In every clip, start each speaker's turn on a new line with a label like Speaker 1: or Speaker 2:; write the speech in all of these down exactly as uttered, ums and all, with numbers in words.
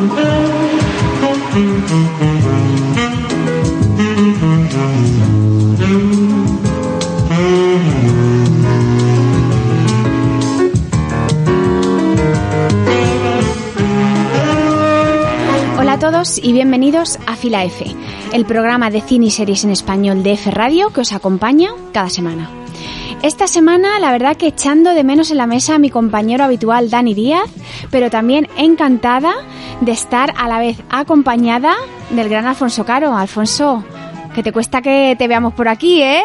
Speaker 1: Hola a todos y bienvenidos a Fila F, el programa de cine y series en español de F Radio que os acompaña cada semana. Esta semana, la verdad que echando de menos en la mesa a mi compañero habitual Dani Díaz, pero también encantada de estar a la vez acompañada del gran Alfonso Caro. Alfonso, que te cuesta que te veamos por aquí, ¿eh?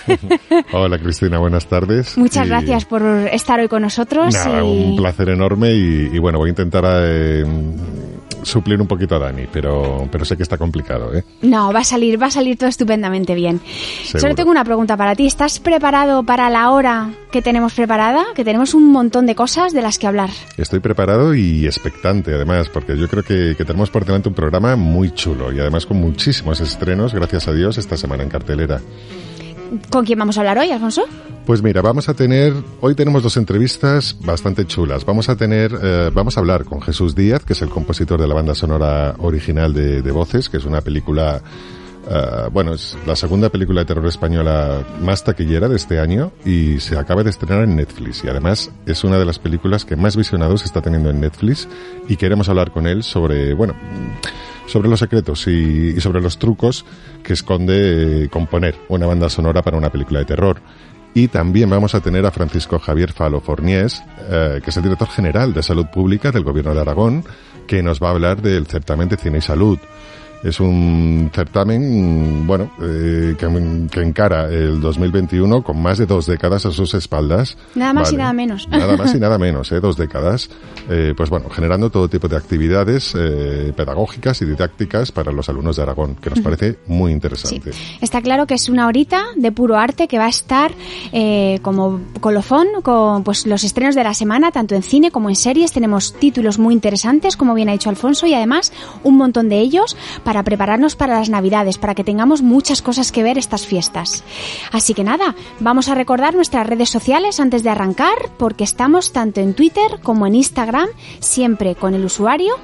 Speaker 2: Hola Cristina, buenas tardes.
Speaker 1: Muchas
Speaker 2: y...
Speaker 1: gracias por estar hoy con nosotros.
Speaker 2: Nada,
Speaker 1: y...
Speaker 2: un placer enorme y, y bueno, voy a intentar eh, suplir un poquito a Dani, pero, pero sé que está complicado, ¿eh?
Speaker 1: No, va a salir, va a salir todo estupendamente bien.
Speaker 2: Seguro.
Speaker 1: Solo tengo una pregunta para ti. ¿Estás preparado para la hora que tenemos preparada? Que tenemos un montón de cosas de las que hablar.
Speaker 2: Estoy preparado y expectante, además, porque yo creo que, que tenemos por delante un programa muy chulo y además con muchísimos estrenos, gracias a Dios, esta semana en cartelera.
Speaker 1: ¿Con quién vamos a hablar hoy, Alfonso?
Speaker 2: Pues mira, vamos a tener, hoy tenemos dos entrevistas bastante chulas. Vamos a tener, eh, vamos a hablar con Jesús Díaz, que es el compositor de la banda sonora original de, de Voces, que es una película, uh, bueno, es la segunda película de terror española más taquillera de este año y se acaba de estrenar en Netflix y además es una de las películas que más visionados está teniendo en Netflix y queremos hablar con él sobre, bueno, sobre los secretos y, y sobre los trucos que esconde eh, componer una banda sonora para una película de terror. Y también vamos a tener a Francisco Javier Falo Forniés, eh, que es el director general de Salud Pública del Gobierno de Aragón, que nos va a hablar del certamen de Cine y Salud. Es un certamen, bueno, eh, que, que encara el dos mil veintiuno con más de dos décadas a sus espaldas.
Speaker 1: Nada más
Speaker 2: ¿vale?
Speaker 1: y nada menos.
Speaker 2: Nada más y nada menos, ¿eh? Dos décadas. Eh, pues bueno, generando todo tipo de actividades eh, pedagógicas y didácticas para los alumnos de Aragón, que nos parece muy interesante.
Speaker 1: Sí. Está claro que es una horita de puro arte que va a estar eh, como colofón con pues los estrenos de la semana, tanto en cine como en series. Tenemos títulos muy interesantes, como bien ha dicho Alfonso, y además un montón de ellos para para prepararnos para las Navidades, para que tengamos muchas cosas que ver estas fiestas. Así que nada, vamos a recordar nuestras redes sociales antes de arrancar, porque estamos tanto en Twitter como en Instagram, siempre con el usuario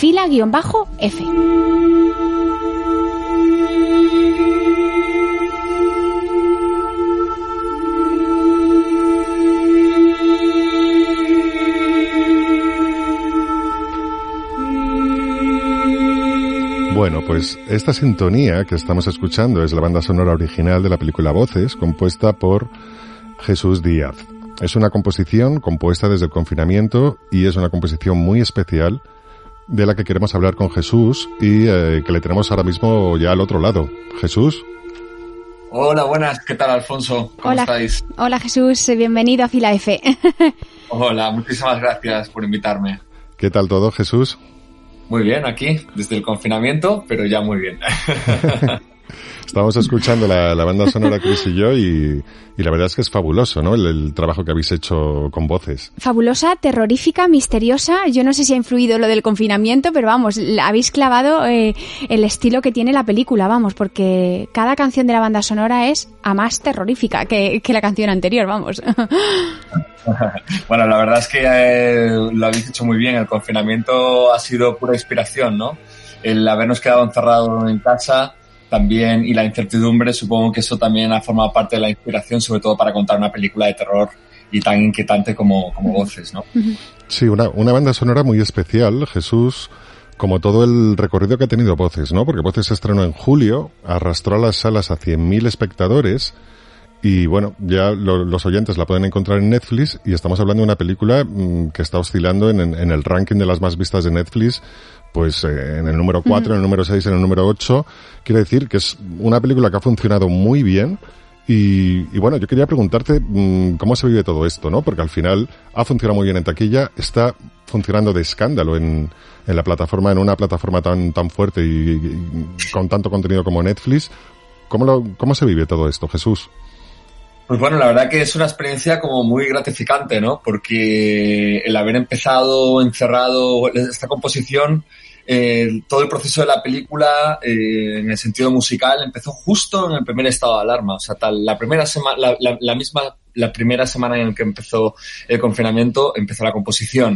Speaker 1: fila-f.
Speaker 2: Bueno, pues esta sintonía que estamos escuchando es la banda sonora original de la película Voces, compuesta por Jesús Díaz. Es una composición compuesta desde el confinamiento y es una composición muy especial de la que queremos hablar con Jesús y eh, que le tenemos ahora mismo ya al otro lado. Jesús.
Speaker 3: Hola, buenas. ¿Qué tal, Alfonso? ¿Cómo
Speaker 1: Hola,
Speaker 3: estáis?
Speaker 1: Hola, Jesús. Bienvenido a Fila F.
Speaker 3: Hola, muchísimas gracias por invitarme.
Speaker 2: ¿Qué tal todo, Jesús?
Speaker 3: Muy bien, aquí, desde el confinamiento, pero ya muy bien.
Speaker 2: Estábamos escuchando la, la banda sonora Chris y yo y, y la verdad es que es fabuloso, ¿no? El, el trabajo que habéis hecho con Voces.
Speaker 1: Fabulosa, terrorífica, misteriosa. Yo no sé si ha influido lo del confinamiento, pero vamos, habéis clavado eh, el estilo que tiene la película, vamos, porque cada canción de la banda sonora es a más terrorífica que, que la canción anterior, vamos.
Speaker 3: Bueno, la verdad es que eh, lo habéis hecho muy bien. El confinamiento ha sido pura inspiración, ¿no? El habernos quedado encerrados en casa también y la incertidumbre, supongo que eso también ha formado parte de la inspiración, sobre todo para contar una película de terror y tan inquietante como, como Voces, ¿no?
Speaker 2: Sí, una, una banda sonora muy especial, Jesús, como todo el recorrido que ha tenido Voces, ¿no? Porque Voces se estrenó en julio, arrastró a las salas a cien mil espectadores y bueno, ya lo, los oyentes la pueden encontrar en Netflix y estamos hablando de una película mmm, que está oscilando en, en, en el ranking de las más vistas de Netflix, pues eh, en el número cuatro, uh-huh. en el número seis, en el número ocho. Quiero decir que es una película que ha funcionado muy bien y, y bueno, yo quería preguntarte mmm, cómo se vive todo esto, ¿no? Porque al final ha funcionado muy bien en taquilla, está funcionando de escándalo en, en la plataforma, en una plataforma tan, tan fuerte y, y con tanto contenido como Netflix. ¿Cómo, lo, ¿Cómo se vive todo esto, Jesús?
Speaker 3: Pues bueno, la verdad que es una experiencia como muy gratificante, ¿no? Porque el haber empezado encerrado esta composición, eh, todo el proceso de la película, eh, en el sentido musical, empezó justo en el primer estado de alarma. O sea, tal, la primera semana, la, la, la misma, la primera semana en la que empezó el confinamiento, empezó la composición.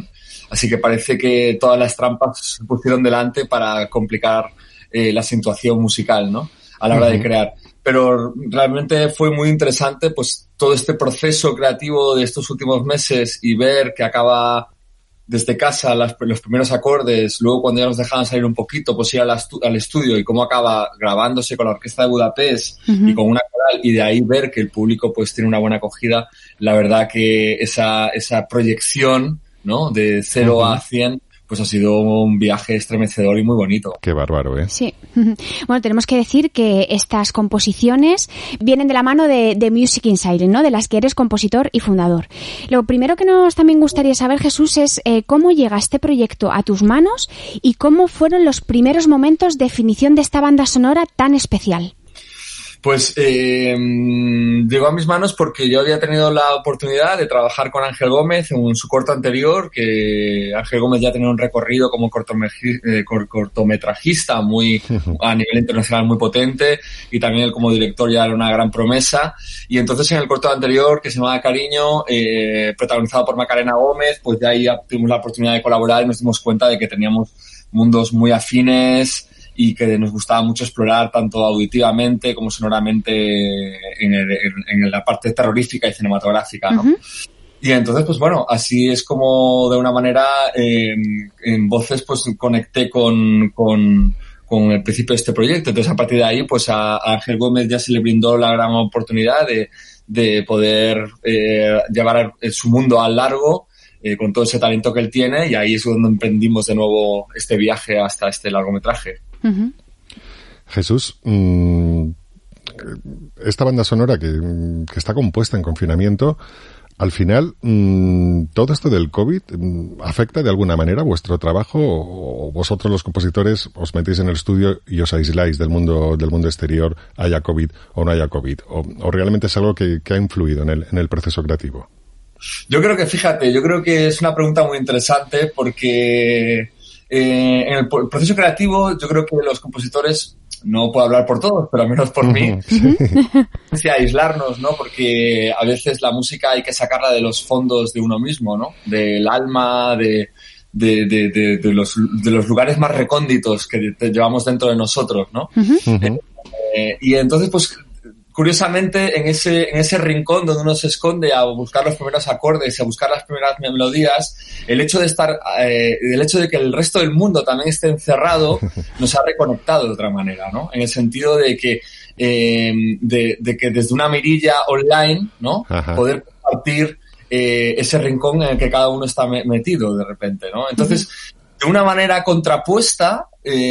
Speaker 3: Así que parece que todas las trampas se pusieron delante para complicar eh, la situación musical, ¿no? A la hora uh-huh. de crear. Pero realmente fue muy interesante, pues, todo este proceso creativo de estos últimos meses y ver que acaba desde casa las, los primeros acordes, luego cuando ya nos dejaban salir un poquito, pues ir al, astu- al estudio y cómo acaba grabándose con la Orquesta de Budapest uh-huh. y con una coral, y de ahí ver que el público pues tiene una buena acogida. La verdad que esa, esa proyección, ¿no? De cero uh-huh. a cien, pues ha sido un viaje estremecedor y muy bonito.
Speaker 2: Qué bárbaro, ¿eh?
Speaker 1: Sí. Bueno, tenemos que decir que estas composiciones vienen de la mano de, de Music in Silence, ¿no? De las que eres compositor y fundador. Lo primero que nos también gustaría saber, Jesús, es eh, cómo llega este proyecto a tus manos y cómo fueron los primeros momentos de definición de esta banda sonora tan especial.
Speaker 3: Pues eh, llegó a mis manos porque yo había tenido la oportunidad de trabajar con Ángel Gómez en su corto anterior, que Ángel Gómez ya tenía un recorrido como cortometrajista muy a nivel internacional muy potente, y también él como director ya era una gran promesa. Y entonces en el corto anterior, que se llamaba Cariño, eh, protagonizado por Macarena Gómez, pues ya ahí tuvimos la oportunidad de colaborar y nos dimos cuenta de que teníamos mundos muy afines y que nos gustaba mucho explorar tanto auditivamente como sonoramente en, el, en la parte terrorífica y cinematográfica, ¿no? Uh-huh. Y entonces, pues bueno, así es como de una manera eh, en Voces pues conecté con, con, con el principio de este proyecto. Entonces, a partir de ahí, pues a, a Ángel Gómez ya se le brindó la gran oportunidad de, de poder eh, llevar su mundo al largo, Eh, con todo ese talento que él tiene, y ahí es donde emprendimos de nuevo este viaje hasta este largometraje.
Speaker 2: Uh-huh. Jesús, mmm, esta banda sonora que, que está compuesta en confinamiento, al final, mmm, ¿todo esto del COVID mmm, afecta de alguna manera vuestro trabajo, o vosotros los compositores os metéis en el estudio y os aisláis del mundo del mundo exterior, haya COVID o no haya COVID, o, o realmente es algo que, que ha influido en el, en el proceso creativo?
Speaker 3: Yo creo que, fíjate, yo creo que es una pregunta muy interesante porque eh, en el proceso creativo yo creo que los compositores, no puedo hablar por todos, pero al menos por mí, sí. aislarnos, ¿no? Porque a veces la música hay que sacarla de los fondos de uno mismo, ¿no? Del alma, de, de, de, de, de, los, de los lugares más recónditos que llevamos dentro de nosotros, ¿no? Uh-huh. Eh, eh, y entonces, pues, curiosamente, en ese, en ese rincón donde uno se esconde a buscar los primeros acordes y a buscar las primeras melodías, el hecho de estar, eh, el hecho de que el resto del mundo también esté encerrado nos ha reconectado de otra manera, ¿no? En el sentido de que, eh, de, de que desde una mirilla online, ¿no? Ajá. Poder compartir eh, ese rincón en el que cada uno está metido de repente, ¿no? Entonces, uh-huh. de una manera contrapuesta,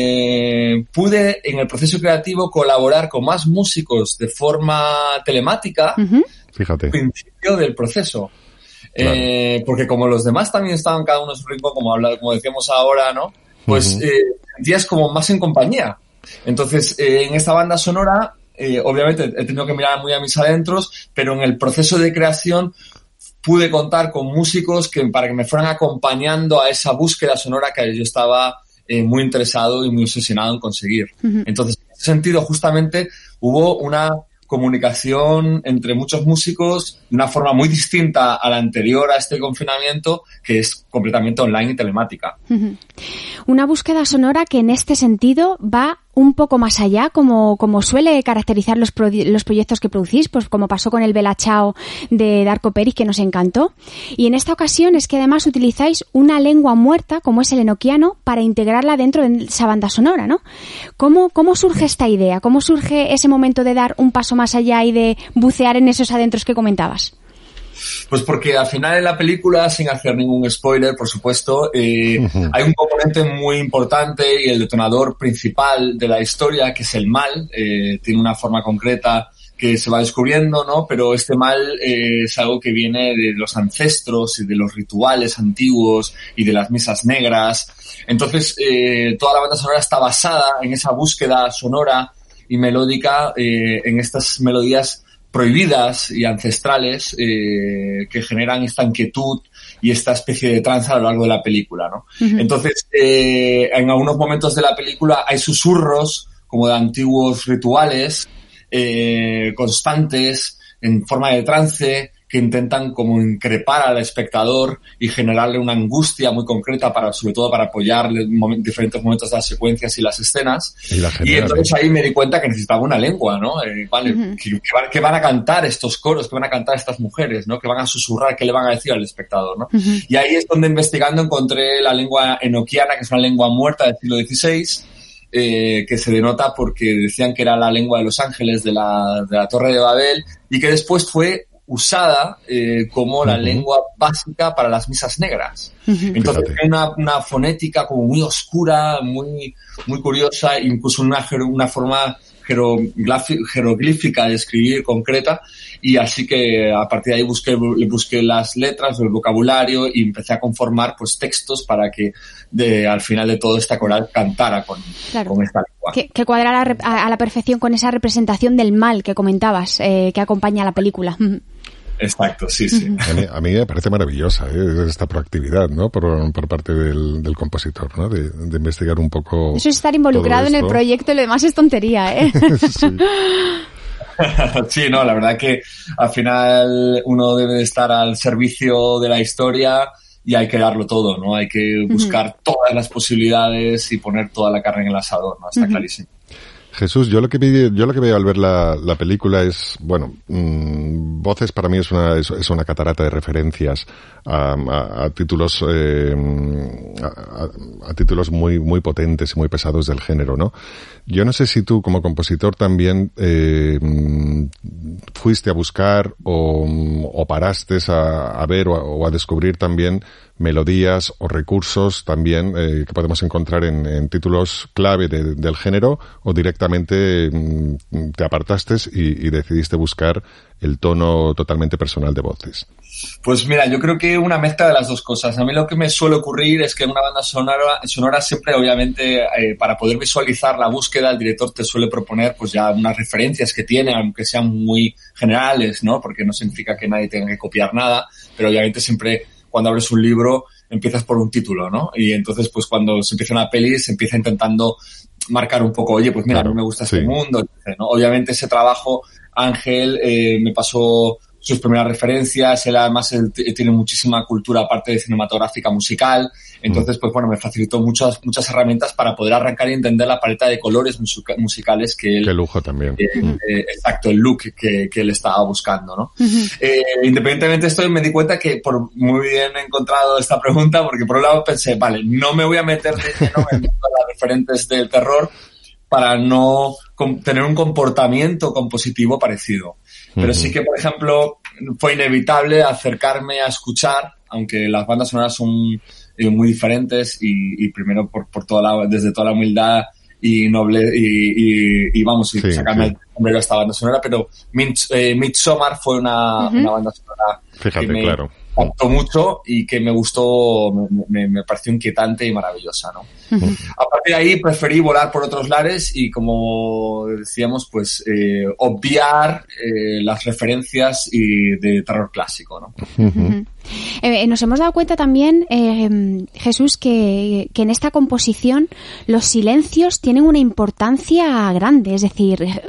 Speaker 3: eh, pude en el proceso creativo colaborar con más músicos de forma telemática.
Speaker 2: Uh-huh. Fíjate.
Speaker 3: Al principio del proceso. Claro. Eh, porque como los demás también estaban cada uno en su rincón, como, habla, como decíamos ahora, ¿no? Pues uh-huh. eh, sentías como más en compañía. Entonces, eh, en esta banda sonora, eh, obviamente he tenido que mirar muy a mis adentros, pero en el proceso de creación pude contar con músicos que para que me fueran acompañando a esa búsqueda sonora que yo estaba eh, muy interesado y muy obsesionado en conseguir. Uh-huh. Entonces, en ese sentido, justamente, hubo una comunicación entre muchos músicos de una forma muy distinta a la anterior a este confinamiento, que es completamente online y telemática.
Speaker 1: Uh-huh. Una búsqueda sonora que en este sentido va un poco más allá, como, como suele caracterizar los, pro, los proyectos que producís, pues como pasó con el Bella Ciao de Darko Peric, que nos encantó. Y en esta ocasión es que además utilizáis una lengua muerta, como es el enoquiano, para integrarla dentro de esa banda sonora, ¿no? ¿Cómo, cómo surge esta idea? ¿Cómo surge ese momento de dar un paso más allá y de bucear en esos adentros que comentabas?
Speaker 3: Pues porque al final en la película, sin hacer ningún spoiler, por supuesto, eh, uh-huh. hay un componente muy importante y el detonador principal de la historia, que es el mal. Eh, tiene una forma concreta que se va descubriendo, ¿no? Pero este mal eh, es algo que viene de los ancestros y de los rituales antiguos y de las misas negras. Entonces, eh, toda la banda sonora está basada en esa búsqueda sonora y melódica, eh, en estas melodías prohibidas y ancestrales eh, que generan esta inquietud y esta especie de trance a lo largo de la película, ¿no? Uh-huh. Entonces, eh, en algunos momentos de la película hay susurros como de antiguos rituales eh, constantes en forma de trance que intentan como increpar al espectador y generarle una angustia muy concreta, para sobre todo para apoyarle en momen- diferentes momentos de las secuencias y las escenas.
Speaker 2: Y, la
Speaker 3: y entonces ahí me di cuenta que necesitaba una lengua, ¿no? Eh, vale, uh-huh. ¿qué, qué, van, ¿qué van a cantar estos coros? ¿Qué van a cantar estas mujeres? ¿No? ¿Qué van a susurrar? ¿Qué le van a decir al espectador? ¿No? Uh-huh. Y ahí es donde, investigando, encontré la lengua enoquiana, que es una lengua muerta del siglo dieciséis, Eh, que se denota porque decían que era la lengua de los ángeles de la, de la Torre de Babel, y que después fue usada eh, como la uh-huh. lengua básica para las misas negras. Uh-huh. Entonces tiene una, una fonética como muy oscura, muy, muy curiosa, incluso una, una forma jeroglífica de escribir concreta, y así que a partir de ahí busqué, busqué las letras, el vocabulario, y empecé a conformar pues textos para que de, al final de todo esta coral cantara con, claro. con esta lengua.
Speaker 1: Que, que cuadrara a, a la perfección con esa representación del mal que comentabas, eh, que acompaña a la película.
Speaker 3: Exacto, sí, sí.
Speaker 2: A mí, a mí me parece maravillosa ¿eh? esta proactividad, ¿no? Por, por parte del, del compositor, ¿no? De, de investigar un poco.
Speaker 1: Eso es estar involucrado en el proyecto y lo demás es tontería, ¿eh?
Speaker 2: Sí.
Speaker 3: Sí, no, la verdad que al final uno debe de estar al servicio de la historia y hay que darlo todo, ¿no? Hay que buscar uh-huh. todas las posibilidades y poner toda la carne en el asador, ¿no? Está uh-huh. clarísimo.
Speaker 2: Jesús, yo lo que vi, yo lo que veo al ver la, la película es, bueno, mmm, Voces para mí es una, es, es una catarata de referencias a, a, a títulos, eh, a, a títulos muy, muy potentes y muy pesados del género, ¿no? Yo no sé si tú como compositor también, eh, fuiste a buscar o, o paraste a, a ver o a, o a descubrir también melodías o recursos también eh, que podemos encontrar en, en títulos clave de, del género, o directamente mm, te apartaste y, y decidiste buscar el tono totalmente personal de Voces.
Speaker 3: Pues mira, yo creo que una mezcla de las dos cosas. A mí lo que me suele ocurrir es que en una banda sonora, sonora siempre, obviamente, eh, para poder visualizar la búsqueda, el director te suele proponer pues ya unas referencias que tiene, aunque sean muy generales, ¿no? Porque no significa que nadie tenga que copiar nada, pero obviamente siempre cuando abres un libro empiezas por un título, ¿no? Y entonces pues cuando se empieza una peli se empieza intentando marcar un poco, oye, pues mira, claro, a mí me gusta este sí. mundo, ¿no? Obviamente ese trabajo, Ángel eh, me pasó sus primeras referencias, él además él t- tiene muchísima cultura aparte de cinematográfica musical, entonces mm. pues bueno, me facilitó muchas muchas herramientas para poder arrancar y entender la paleta de colores musica- musicales que él...
Speaker 2: Qué lujo también.
Speaker 3: Eh, mm. eh, exacto, el look que, que él estaba buscando, ¿no?
Speaker 1: Mm-hmm.
Speaker 3: Eh, independientemente de esto, me di cuenta que por muy bien he encontrado esta pregunta, porque por un lado pensé, vale, no me voy a meter de lleno en todas las referentes del terror para no com- tener un comportamiento compositivo parecido. Pero sí que, por ejemplo, fue inevitable acercarme a escuchar, aunque las bandas sonoras son eh, muy diferentes y, y primero por, por toda la, desde toda la humildad y noble y, y, y vamos, y sí, sacarme sí. el sombrero a esta banda sonora, pero Mids, eh, Midsommar fue una, uh-huh. una banda sonora
Speaker 2: Fíjate,
Speaker 3: que me
Speaker 2: claro.
Speaker 3: impactó mucho y que me gustó, me, me, me pareció inquietante y maravillosa, ¿no? Uh-huh. A partir de ahí preferí volar por otros lares y, como decíamos, pues eh, obviar eh, las referencias y de terror clásico, ¿no?
Speaker 1: Uh-huh. Eh, nos hemos dado cuenta también, eh, Jesús, que, que en esta composición los silencios tienen una importancia grande. Es decir, eh,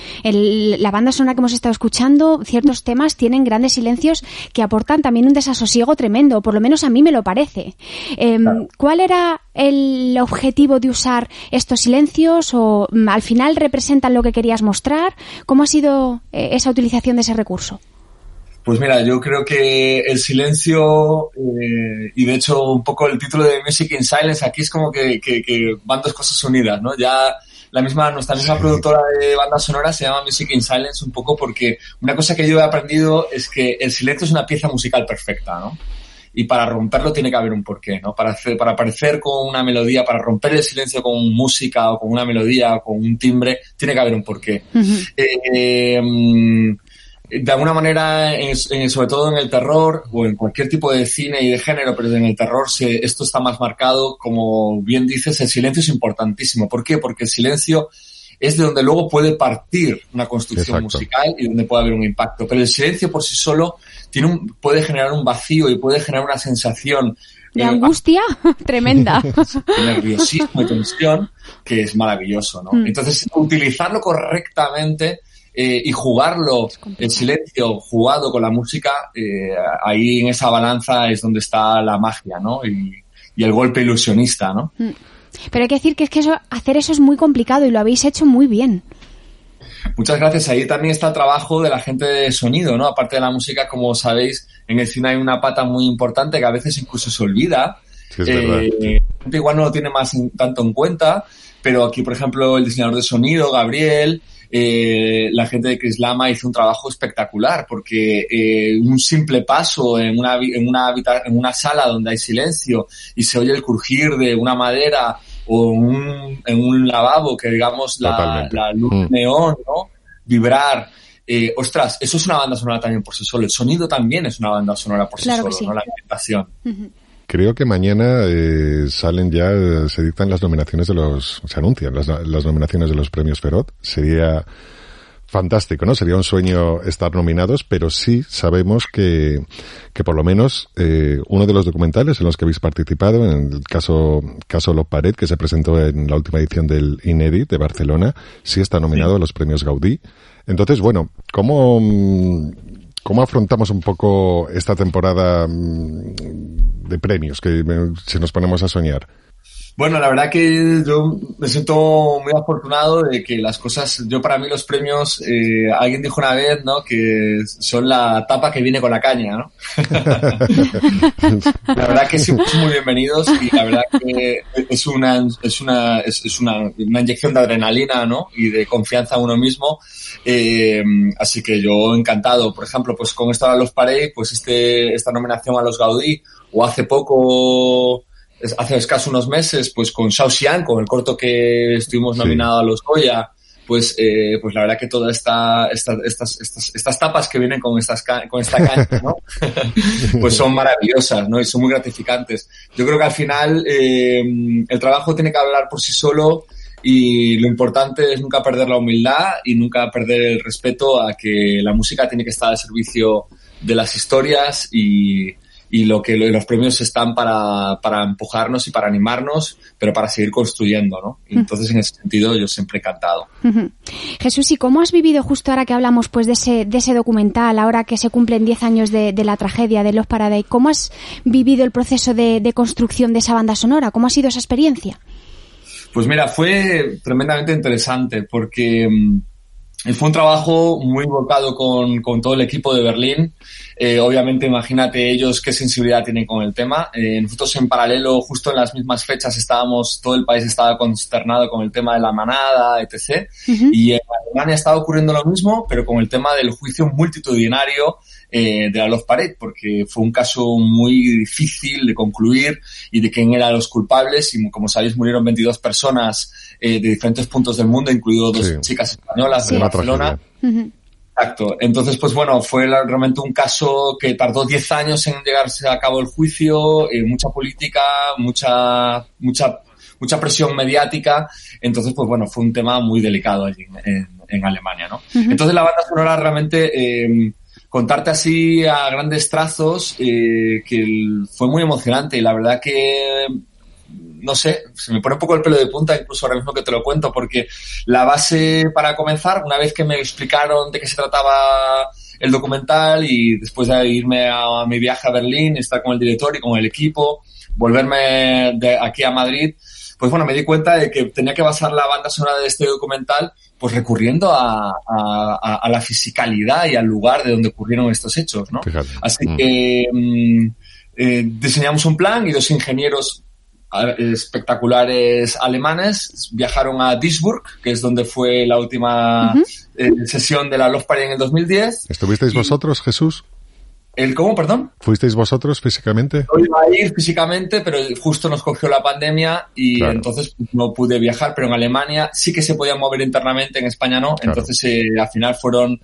Speaker 1: el, la banda sonora que hemos estado escuchando, ciertos temas tienen grandes silencios que aportan también un desasosiego tremendo, por lo menos a mí me lo parece. Eh, claro. ¿Cuál era el objetivo de usar estos silencios, o al final representan lo que querías mostrar? ¿Cómo ha sido eh, esa utilización de ese recurso?
Speaker 3: Pues mira, yo creo que el silencio, eh, y de hecho un poco el título de Music in Silence, aquí es como que, que, que van dos cosas unidas, ¿no? Ya la misma, nuestra misma sí. productora de bandas sonoras se llama Music in Silence un poco porque una cosa que yo he aprendido es que el silencio es una pieza musical perfecta, ¿no? Y para romperlo tiene que haber un porqué, ¿no? Para hacer, para aparecer con una melodía, para romper el silencio con música o con una melodía o con un timbre, tiene que haber un porqué. Uh-huh. Eh, um, de alguna manera, en, en, sobre todo en el terror o en cualquier tipo de cine y de género, pero en el terror se, esto está más marcado, como bien dices, el silencio es importantísimo. ¿Por qué? Porque el silencio es de donde luego puede partir una construcción Exacto. musical y donde puede haber un impacto. Pero el silencio por sí solo tiene un, puede generar un vacío y puede generar una sensación
Speaker 1: de eh, angustia tremenda,
Speaker 3: de nerviosismo y tensión, que es maravilloso, ¿no? Mm. Entonces, utilizarlo correctamente eh, y jugarlo, el silencio jugado con la música, eh, ahí en esa balanza es donde está la magia, ¿no? Y, y el golpe ilusionista, ¿no?
Speaker 1: Pero hay que decir que es que eso, hacer eso es muy complicado y lo habéis hecho muy bien.
Speaker 3: Muchas gracias. Ahí también está el trabajo de la gente de sonido, ¿no? Aparte de la música, como sabéis, en el cine hay una pata muy importante que a veces incluso se olvida.
Speaker 2: Sí, es
Speaker 3: eh,
Speaker 2: verdad.
Speaker 3: Igual no lo tiene más en, tanto en cuenta, pero aquí, por ejemplo, el diseñador de sonido, Gabriel, eh, la gente de Chris Lama hizo un trabajo espectacular, porque eh, un simple paso en una, en, una habita- en una sala donde hay silencio y se oye el crujir de una madera, o un, en un lavabo que digamos la, la luz mm. neón, ¿no? Vibrar. Eh, ostras, eso es una banda sonora también por sí solo. El sonido también es una banda sonora por
Speaker 1: claro
Speaker 3: sí solo,
Speaker 1: sí.
Speaker 3: ¿no? La ambientación.
Speaker 1: Uh-huh.
Speaker 2: Creo que mañana eh, salen ya, eh, se dictan las nominaciones de los, se anuncian las, las nominaciones de los premios Ferot. Sería fantástico, ¿no? Sería un sueño estar nominados, pero sí sabemos que, que por lo menos eh, uno de los documentales en los que habéis participado, en el caso caso Los Paret, que se presentó en la última edición del Inedit de Barcelona, sí está nominado sí. a los premios Gaudí. Entonces, bueno, ¿cómo, cómo afrontamos un poco esta temporada de premios que si nos ponemos a soñar?
Speaker 3: Bueno, la verdad que yo me siento muy afortunado de que las cosas, yo para mí los premios, eh, alguien dijo una vez, ¿no? Que son la tapa que viene con la caña, ¿no? La verdad que sí, son muy bienvenidos y la verdad que es una, es una, es, es una, una inyección de adrenalina, ¿no? Y de confianza en uno mismo. Eh, así que yo encantado. Por ejemplo, pues con esto a los Parey, pues este, esta nominación a los Gaudí, o hace poco, hace escaso unos meses, pues con Shaoxian, con el corto que estuvimos nominados sí. a los Goya, pues, eh, pues la verdad que todas esta, esta, estas, estas, estas tapas que vienen con estas, con esta cancha, ¿no? Pues son maravillosas, ¿no? Y son muy gratificantes. Yo creo que al final, eh, el trabajo tiene que hablar por sí solo y lo importante es nunca perder la humildad y nunca perder el respeto a que la música tiene que estar al servicio de las historias y, y lo que los premios están para, para empujarnos y para animarnos, pero para seguir construyendo, ¿no? Y entonces, en ese sentido, yo siempre he encantado.
Speaker 1: Uh-huh. Jesús, ¿y cómo has vivido justo ahora que hablamos pues de ese, de ese documental, ahora que se cumplen diez años de, de la tragedia de Los Paradise? ¿Cómo has vivido el proceso de, de construcción de esa banda sonora? ¿Cómo ha sido esa experiencia?
Speaker 3: Pues mira, fue tremendamente interesante porque fue un trabajo muy volcado con, con todo el equipo de Berlín. Eh, obviamente, imagínate ellos qué sensibilidad tienen con el tema. Eh, nosotros en paralelo, justo en las mismas fechas, estábamos, todo el país estaba consternado con el tema de la manada, etcétera. Uh-huh. Y en Alemania estaba ocurriendo lo mismo, pero con el tema del juicio multitudinario eh, de la Los Paret, porque fue un caso muy difícil de concluir y de quién eran los culpables. Y como sabéis, murieron veintidós personas eh, de diferentes puntos del mundo, incluido dos sí. chicas españolas sí. de Barcelona. Uh-huh. Exacto. Entonces, pues bueno, fue realmente un caso que tardó diez años en llegarse a cabo el juicio, eh, mucha política, mucha, mucha, mucha presión mediática. Entonces, pues bueno, fue un tema muy delicado allí en, en, en Alemania, ¿no? Uh-huh. Entonces, la banda sonora realmente, eh, contarte así a grandes trazos, eh, que el, fue muy emocionante y la verdad que, no sé, se me pone un poco el pelo de punta incluso ahora mismo que te lo cuento, porque la base para comenzar, una vez que me explicaron de qué se trataba el documental y después de irme a, a mi viaje a Berlín, estar con el director y con el equipo, volverme de aquí a Madrid, pues bueno, me di cuenta de que tenía que basar la banda sonora de este documental pues recurriendo a, a, a la fisicalidad y al lugar de donde ocurrieron estos hechos, ¿no? Fíjate. Así mm. que mm, eh, diseñamos un plan y dos ingenieros espectaculares alemanes viajaron a Duisburg, que es donde fue la última uh-huh. eh, sesión de la Los Paret en el dos mil diez.
Speaker 2: ¿Estuvisteis y... vosotros, Jesús?
Speaker 3: ¿El cómo, perdón?
Speaker 2: ¿Fuisteis vosotros físicamente?
Speaker 3: Yo iba a ir físicamente, pero justo nos cogió la pandemia y claro. entonces no pude viajar, pero en Alemania sí que se podía mover internamente, en España no. Claro. Entonces eh, al final fueron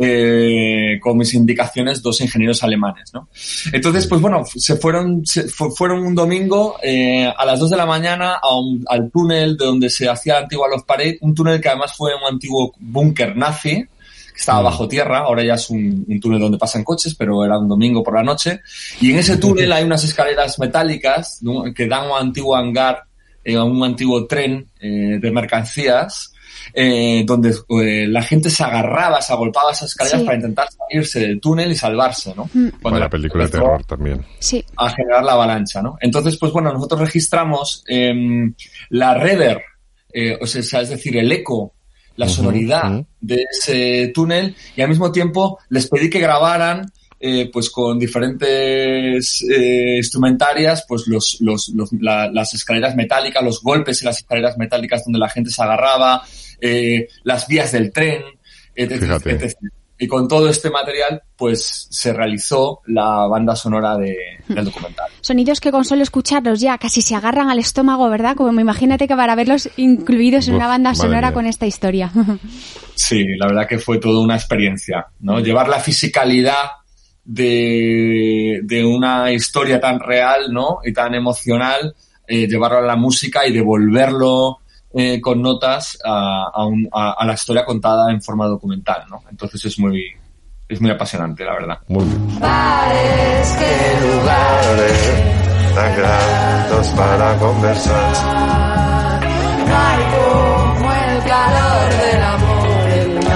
Speaker 3: eh, con mis indicaciones dos ingenieros alemanes, ¿no? Entonces, pues bueno, se fueron, se fu- fueron un domingo eh, a las dos de la mañana a un, al túnel de donde se hacía la antigua Los Paret, un túnel que además fue un antiguo búnker nazi, que estaba bajo tierra, ahora ya es un, un túnel donde pasan coches, pero era un domingo por la noche, y en ese túnel hay unas escaleras metálicas, ¿no?, que dan a un antiguo hangar, eh, a un antiguo tren eh, de mercancías, eh, donde eh, la gente se agarraba, se agolpaba a esas escaleras sí. para intentar salirse del túnel y salvarse, ¿no?
Speaker 2: Mm. Cuando la película de terror también.
Speaker 1: Sí.
Speaker 3: A generar la avalancha, ¿no? Entonces, pues bueno, nosotros registramos eh, la reverb, eh, o sea, es decir, el eco, la sonoridad uh-huh. de ese túnel, y al mismo tiempo les pedí que grabaran eh, pues con diferentes eh, instrumentarias pues los, los, los la, las escaleras metálicas, los golpes en las escaleras metálicas donde la gente se agarraba, eh, las vías del tren, etcétera, etcétera. Y con todo este material, pues, se realizó la banda sonora de, del documental.
Speaker 1: Sonidos que con solo escucharlos ya casi se agarran al estómago, ¿verdad? Como imagínate que para verlos incluidos en Uf, una banda sonora mía. Con esta historia.
Speaker 3: Sí, la verdad que fue toda una experiencia, ¿no? Llevar la fisicalidad de, de una historia tan real, ¿no? Y tan emocional, eh, llevarlo a la música y devolverlo Eh, con notas a, a, un, a, a la historia contada en forma documental, ¿no? Entonces es muy es muy apasionante, la verdad.
Speaker 2: Muy bien.
Speaker 4: Bares, qué lugares tan gratos para conversar. No hay como el calor del amor en el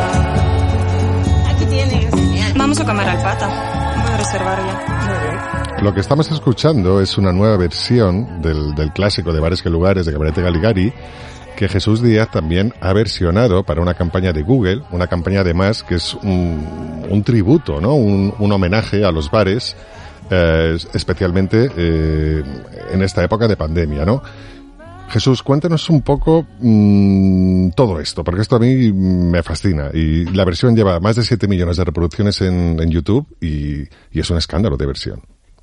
Speaker 4: mar.
Speaker 5: Aquí tienes. Vamos a comer alpata. Voy a reservar ya.
Speaker 2: Lo que estamos escuchando es una nueva versión del, del clásico de Bares que Lugares de Gabinete Galigari, que Jesús Díaz también ha versionado para una campaña de Google, una campaña además que es un, un tributo, ¿no? Un, un homenaje a los bares, eh, especialmente eh, en esta época de pandemia, ¿no? Jesús, cuéntanos un poco mmm, todo esto, porque esto a mí me fascina. Y la versión lleva más de siete millones de reproducciones en, en YouTube y, y es un escándalo de versión.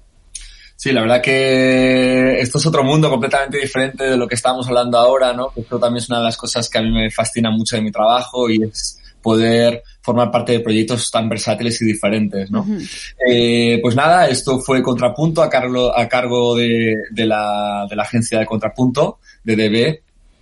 Speaker 3: Sí, la verdad que esto es otro mundo completamente diferente de lo que estábamos hablando ahora, ¿no? Esto también es una de las cosas que a mí me fascina mucho de mi trabajo y es poder formar parte de proyectos tan versátiles y diferentes, ¿no? Uh-huh. Eh, pues nada, esto fue Contrapunto a cargo, a cargo de, de la, de la agencia de Contrapunto, de D B,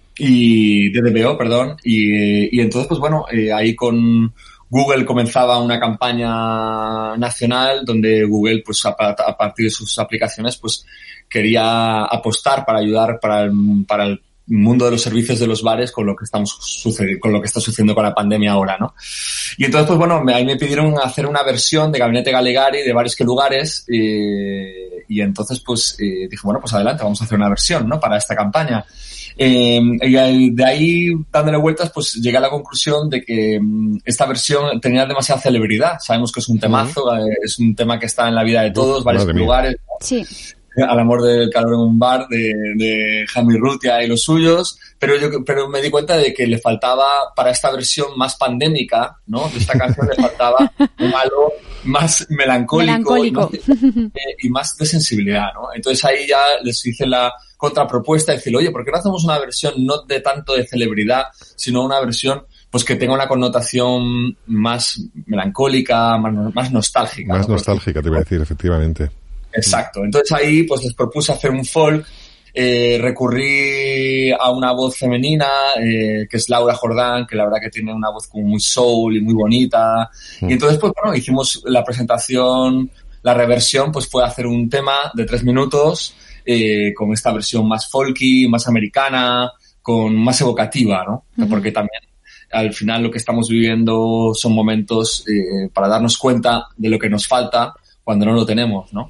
Speaker 3: y, de D B O, perdón, y, y entonces, pues bueno, eh, ahí con Google comenzaba una campaña nacional donde Google, pues a, a partir de sus aplicaciones, pues quería apostar para ayudar para el, para el mundo de los servicios de los bares con lo que estamos sucediendo, con lo que está sucediendo con la pandemia ahora, ¿no? Y entonces, pues bueno, me, ahí me pidieron hacer una versión de Gabinete Galigari de Bares que Lugares, eh, y entonces, pues eh, dije, bueno, pues adelante, vamos a hacer una versión, ¿no? Para esta campaña. Eh, y de ahí, dándole vueltas, pues llegué a la conclusión de que um, esta versión tenía demasiada celebridad. Sabemos que es un temazo, uh-huh. eh, es un tema que está en la vida de todos, Uf, varios lugares.
Speaker 1: Sí.
Speaker 3: Al amor del calor en un bar de, de Jaime Urrutia y los suyos, pero yo pero me di cuenta de que le faltaba para esta versión más pandémica, ¿no? De esta canción le faltaba un halo más melancólico,
Speaker 1: melancólico.
Speaker 3: Y, más de, eh, y más de sensibilidad, ¿no? Entonces ahí ya les hice la contrapropuesta de decir, oye, ¿por qué no hacemos una versión no de tanto de celebridad, sino una versión pues que tenga una connotación más melancólica, más, más nostálgica?
Speaker 2: Más
Speaker 3: ¿no?
Speaker 2: nostálgica, te iba a decir, efectivamente.
Speaker 3: Exacto. Entonces ahí pues les propuse hacer un folk, eh, recurrí a una voz femenina, eh, que es Laura Jordán, que la verdad que tiene una voz como muy soul y muy bonita. Mm. Y entonces pues bueno, hicimos la presentación, la reversión pues fue hacer un tema de tres minutos, eh, con esta versión más folky, más americana, con más evocativa, ¿no? Uh-huh. Porque también al final lo que estamos viviendo son momentos eh, para darnos cuenta de lo que nos falta cuando no lo tenemos, ¿no?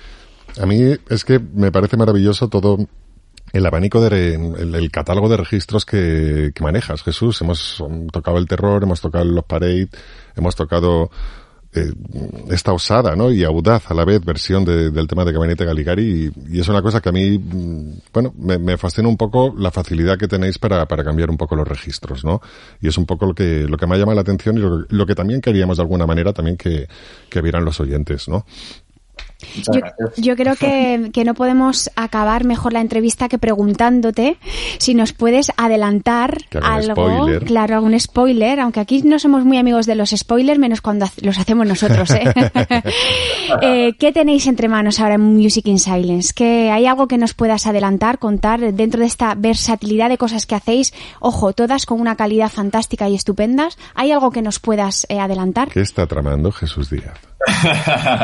Speaker 2: A mí es que me parece maravilloso todo el abanico de el, el catálogo de registros que, que manejas, Jesús. Hemos tocado el terror, hemos tocado los parade, hemos tocado eh, esta osada, ¿no? Y audaz a la vez versión de, del tema de Gabinete Galigari, y, y es una cosa que a mí, bueno, me, me fascina un poco la facilidad que tenéis para, para cambiar un poco los registros, ¿no? Y es un poco lo que, lo que me ha llamado la atención y lo, lo que también queríamos de alguna manera también que, que vieran los oyentes, ¿no?
Speaker 1: Yo, yo creo que, que no podemos acabar mejor la entrevista que preguntándote si nos puedes adelantar algo,
Speaker 2: spoiler.
Speaker 1: Claro, algún spoiler, aunque aquí no somos muy amigos de los spoilers, menos cuando los hacemos nosotros, ¿eh? eh, ¿Qué tenéis entre manos ahora en Music in Silence? ¿Que hay algo que nos puedas adelantar, contar dentro de esta versatilidad de cosas que hacéis? Ojo, todas con una calidad fantástica y estupendas. ¿Hay algo que nos puedas eh, adelantar?
Speaker 2: ¿Qué está tramando Jesús Díaz?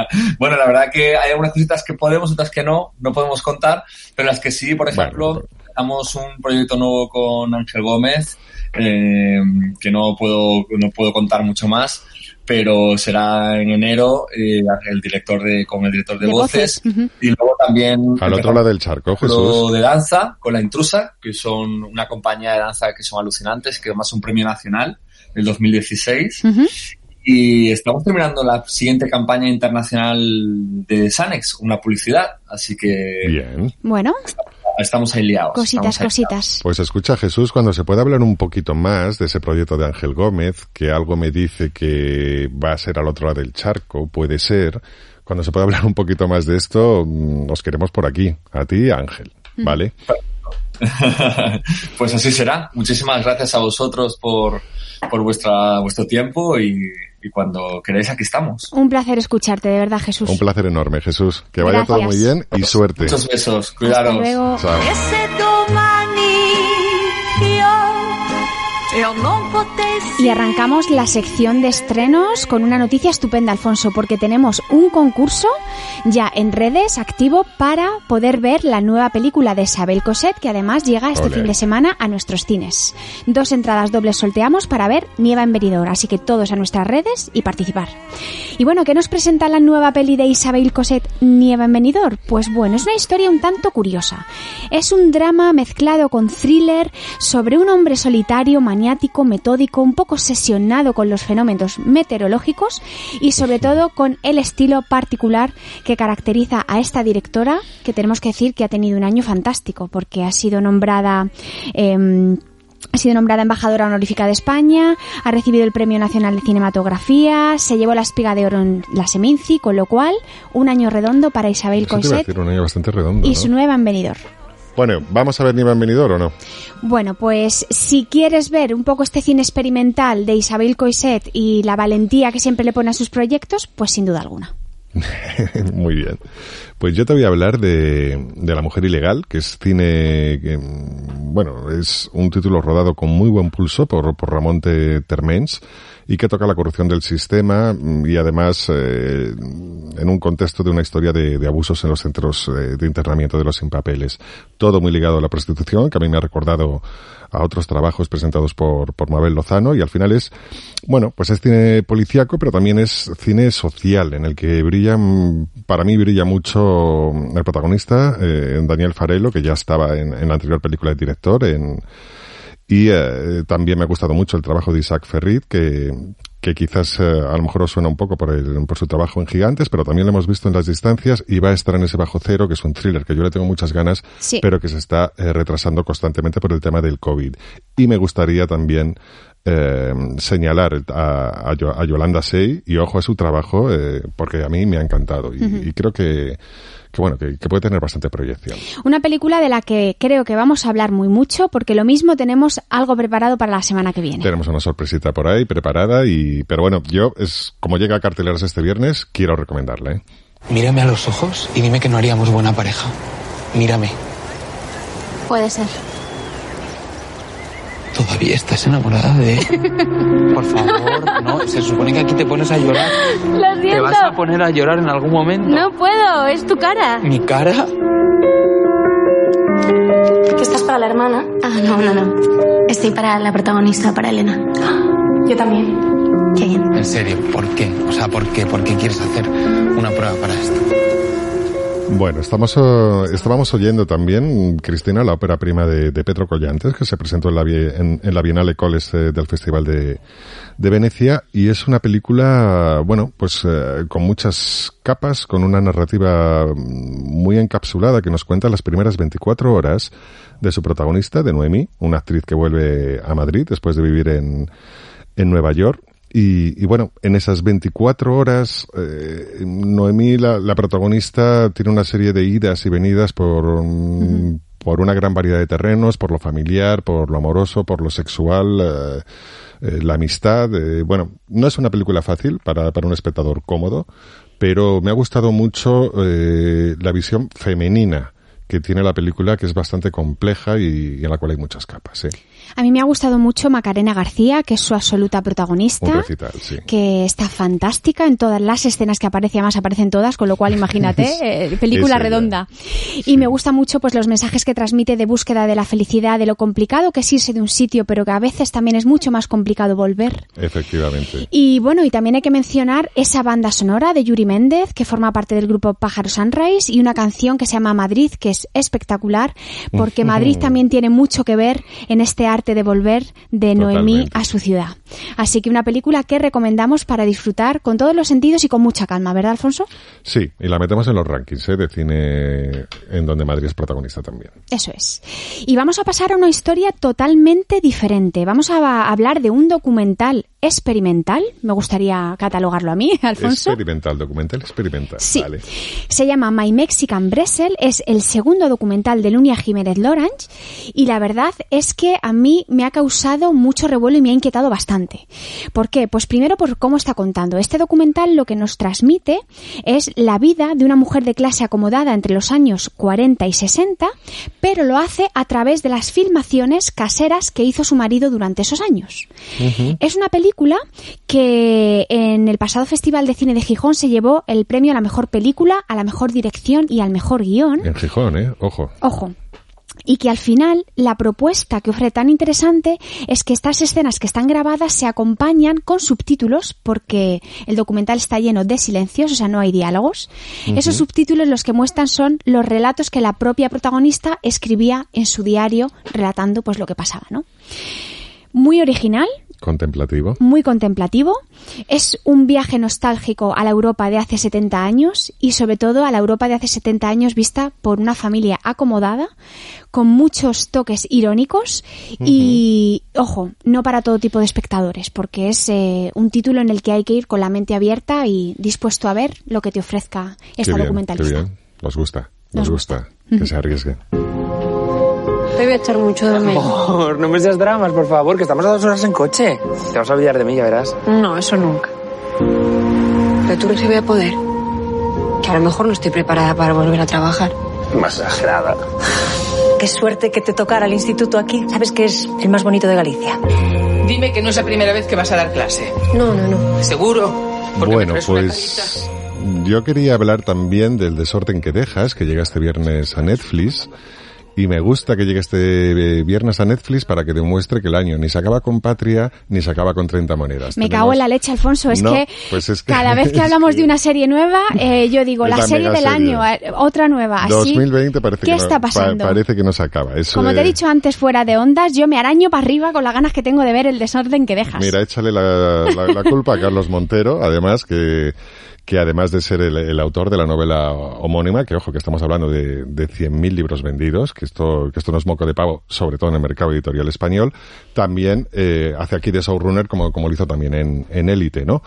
Speaker 3: Bueno, la verdad que hay algunas cositas que podemos, otras que no, no podemos contar, pero las que sí, por ejemplo, bueno, empezamos un proyecto nuevo con Ángel Gómez, eh, que no puedo, no puedo contar mucho más, pero será en enero eh, el director de, con el director de, de voces, voces. Uh-huh. Y luego también
Speaker 2: al otro lado del charco, Jesús,
Speaker 3: de danza con La Intrusa, que son una compañía de danza que son alucinantes, que además un premio nacional del dos mil dieciséis. Uh-huh. Y estamos terminando la siguiente campaña internacional de Sanex, una publicidad, así que
Speaker 2: bien.
Speaker 1: Bueno,
Speaker 3: estamos ahí liados.
Speaker 1: Cositas,
Speaker 3: ahí
Speaker 1: cositas.
Speaker 3: liados.
Speaker 2: Pues escucha, Jesús, cuando se pueda hablar un poquito más de ese proyecto de Ángel Gómez, que algo me dice que va a ser al otro lado del charco, puede ser, cuando se pueda hablar un poquito más de esto, os queremos por aquí, a ti y a Ángel, ¿vale?
Speaker 3: Pues así será. Muchísimas gracias a vosotros por, por vuestra, vuestro tiempo y, y cuando queráis aquí estamos.
Speaker 1: Un placer escucharte, de verdad, Jesús.
Speaker 2: Un placer enorme, Jesús. Que vaya gracias. Todo muy bien y suerte.
Speaker 3: Muchos besos. Cuidaros.
Speaker 1: Hasta luego.
Speaker 2: Chao.
Speaker 1: Y arrancamos la sección de estrenos con una noticia estupenda, Alfonso, porque tenemos un concurso ya en redes activo para poder ver la nueva película de Isabel Coixet, que además llega este Olé. fin de semana a nuestros cines. Dos entradas dobles sorteamos para ver Nieva en Benidorm, así que todos a nuestras redes y participar. Y bueno, ¿qué nos presenta la nueva peli de Isabel Coixet, Nieva en Benidorm? Pues bueno, es una historia un tanto curiosa. Es un drama mezclado con thriller sobre un hombre solitario, maniático, metódico, un poco obsesionado con los fenómenos meteorológicos y sobre todo con el estilo particular que caracteriza a esta directora, que tenemos que decir que ha tenido un año fantástico porque ha sido nombrada eh, ha sido nombrada embajadora honorífica de España, ha recibido el Premio Nacional de Cinematografía, se llevó la Espiga de Oro en la Seminci, con lo cual un año redondo para Isabel Coixet
Speaker 2: un año bastante redondo,
Speaker 1: y
Speaker 2: ¿no?
Speaker 1: su nueva en Benidorm.
Speaker 2: Bueno, ¿vamos a ver Nieva en Benidorm o no?
Speaker 1: Bueno, pues si quieres ver un poco este cine experimental de Isabel Coixet y la valentía que siempre le pone a sus proyectos, pues sin duda alguna.
Speaker 2: Muy bien. Pues yo te voy a hablar de, de La Mujer Ilegal, que es cine, que, bueno, es un título rodado con muy buen pulso por, por Ramón Termens y que toca la corrupción del sistema y además eh, en un contexto de una historia de, de abusos en los centros eh, de internamiento de los sin papeles. Todo muy ligado a la prostitución, que a mí me ha recordado a otros trabajos presentados por, por Mabel Lozano, y al final es, bueno, pues es cine policíaco, pero también es cine social, en el que brilla, para mí brilla mucho el protagonista, eh, Daniel Farello, que ya estaba en, en la anterior película de director, en, y eh, también me ha gustado mucho el trabajo de Isaac Ferrit, que, que quizás eh, a lo mejor os suena un poco por, el, por su trabajo en Gigantes, pero también lo hemos visto en Las Distancias y va a estar en ese Bajo Cero, que es un thriller que yo le tengo muchas ganas, sí. pero que se está eh, retrasando constantemente por el tema del COVID. Y me gustaría también eh, señalar a, a, a Yolanda Sey, y ojo a su trabajo, eh, porque a mí me ha encantado y, uh-huh. y creo que que bueno, que, que puede tener bastante proyección.
Speaker 1: Una película de la que creo que vamos a hablar muy mucho, porque lo mismo tenemos algo preparado para la semana que viene.
Speaker 2: Tenemos una sorpresita por ahí preparada, y pero bueno, yo, es como llega a carteleras este viernes, quiero recomendarla, ¿eh?
Speaker 6: Mírame a los ojos y dime que no haríamos buena pareja. Mírame.
Speaker 7: Puede ser.
Speaker 6: ¿Todavía estás enamorada de él? Por favor, no. Se supone que aquí te pones a llorar.
Speaker 7: Lo siento.
Speaker 6: ¿Te vas a poner a llorar en algún momento?
Speaker 7: No puedo, es tu cara.
Speaker 6: ¿Mi cara?
Speaker 7: ¿Qué estás para la hermana? Ah, no, no, no. Estoy para la protagonista, para Elena. Yo también. Qué bien.
Speaker 6: En serio, ¿por qué? O sea, ¿por qué? ¿Por qué quieres hacer una prueba para esto?
Speaker 2: Bueno, estamos uh, estábamos oyendo también, Cristina, la ópera prima de, de Pedro Collantes, que se presentó en la, en, en la Bienal Coles eh, del Festival de, de Venecia, y es una película, bueno, pues eh, con muchas capas, con una narrativa muy encapsulada que nos cuenta las primeras veinticuatro horas de su protagonista, de Noemí, una actriz que vuelve a Madrid después de vivir en, en Nueva York. Y, y bueno, en esas veinticuatro horas, eh, Noemí, la, la protagonista, tiene una serie de idas y venidas por, uh-huh. por una gran variedad de terrenos, por lo familiar, por lo amoroso, por lo sexual, eh, eh, la amistad. Eh, bueno, no es una película fácil para, para un espectador cómodo, pero me ha gustado mucho eh, la visión femenina que tiene la película, que es bastante compleja y, y en la cual hay muchas capas, ¿eh?
Speaker 1: A mí me ha gustado mucho Macarena García, que es su absoluta protagonista.
Speaker 2: Un recital, sí.
Speaker 1: Que está fantástica en todas las escenas que aparece, además aparecen todas, con lo cual imagínate, eh, película redonda. Y sí. Me gusta mucho pues los mensajes que transmite de búsqueda de la felicidad, de lo complicado que es irse de un sitio, pero que a veces también es mucho más complicado volver.
Speaker 2: Efectivamente.
Speaker 1: Y bueno, y también hay que mencionar esa banda sonora de Yuri Méndez, que forma parte del grupo Pájaro Sunrise, y una canción que se llama Madrid, que es espectacular, porque Madrid también tiene mucho que ver en este arte de volver de Noemí
Speaker 2: Totalmente.
Speaker 1: a su ciudad. Así que una película que recomendamos para disfrutar con todos los sentidos y con mucha calma, ¿verdad, Alfonso?
Speaker 2: Sí, y la metemos en los rankings, ¿eh? De cine en donde Madrid es protagonista también.
Speaker 1: Eso es. Y vamos a pasar a una historia totalmente diferente. Vamos a hablar de un documental experimental, me gustaría catalogarlo a mí, Alfonso.
Speaker 2: Experimental, documental experimental.
Speaker 1: Sí.
Speaker 2: Vale.
Speaker 1: Se llama My Mexican Bresel, es el segundo documental de Núñez Jiménez Lorange y la verdad es que a mí me ha causado mucho revuelo y me ha inquietado bastante. ¿Por qué? Pues primero por cómo está contando. Este documental lo que nos transmite es la vida de una mujer de clase acomodada entre los años cuarenta y sesenta, pero lo hace a través de las filmaciones caseras que hizo su marido durante esos años. Uh-huh. Es una película que en el pasado Festival de Cine de Gijón se llevó el premio a la mejor película, a la mejor dirección y al mejor guión.
Speaker 2: En Gijón, ¿eh? Ojo.
Speaker 1: Ojo. Y que al final la propuesta que ofrece tan interesante es que estas escenas que están grabadas se acompañan con subtítulos porque el documental está lleno de silencios, o sea, no hay diálogos. Uh-huh. Esos subtítulos los que muestran son los relatos que la propia protagonista escribía en su diario relatando pues lo que pasaba, ¿no? Muy original.
Speaker 2: Contemplativo.
Speaker 1: Muy contemplativo. Es un viaje nostálgico a la Europa de hace setenta años y sobre todo a la Europa de hace setenta años vista por una familia acomodada, con muchos toques irónicos uh-huh. y, ojo, no para todo tipo de espectadores, porque es eh, un título en el que hay que ir con la mente abierta y dispuesto a ver lo que te ofrezca esta
Speaker 2: qué bien,
Speaker 1: documentalista.
Speaker 2: Qué bien. Nos gusta, nos, nos gusta, gusta
Speaker 1: uh-huh.
Speaker 2: que se arriesguen.
Speaker 7: Te voy a echar mucho de menos.
Speaker 6: Amor, no me seas dramas, por favor, que estamos a dos horas en coche. Te vas a olvidar de mí, ya verás.
Speaker 7: No, eso nunca. Pero tú crees que voy a poder. Que a lo mejor no estoy preparada para volver a trabajar.
Speaker 6: Más exagerada.
Speaker 7: Qué suerte que te tocara el instituto aquí. Sabes que es el más bonito de Galicia.
Speaker 8: Dime que no es la primera vez que vas a dar clase.
Speaker 7: No, no, no.
Speaker 8: ¿Seguro? Porque
Speaker 2: bueno, pues yo quería hablar también del Desorden que dejas, que llega este viernes a Netflix. Y me gusta que llegue este viernes a Netflix para que demuestre que el año ni se acaba con Patria ni se acaba con treinta monedas.
Speaker 1: Me
Speaker 2: Tenemos...
Speaker 1: cago en la leche, Alfonso. Es,
Speaker 2: no,
Speaker 1: que
Speaker 2: pues es que
Speaker 1: cada vez que hablamos
Speaker 2: que...
Speaker 1: de una serie nueva, eh, yo digo, la, la serie del serie. año, otra nueva. Así,
Speaker 2: dos mil veinte parece
Speaker 1: ¿qué
Speaker 2: que
Speaker 1: está
Speaker 2: no,
Speaker 1: pasando?
Speaker 2: Pa- parece que no se acaba. Eso
Speaker 1: Como
Speaker 2: de...
Speaker 1: te he dicho antes, fuera de ondas, yo me araño para arriba con las ganas que tengo de ver el desorden que dejas.
Speaker 2: Mira, échale la, la, la culpa a Carlos Montero, además que... que además de ser el, el autor de la novela homónima, que ojo, que estamos hablando de, de cien mil libros vendidos, que esto, que esto no es moco de pavo, sobre todo en el mercado editorial español, también eh, hace aquí de showrunner como, como lo hizo también en, en Élite, ¿no?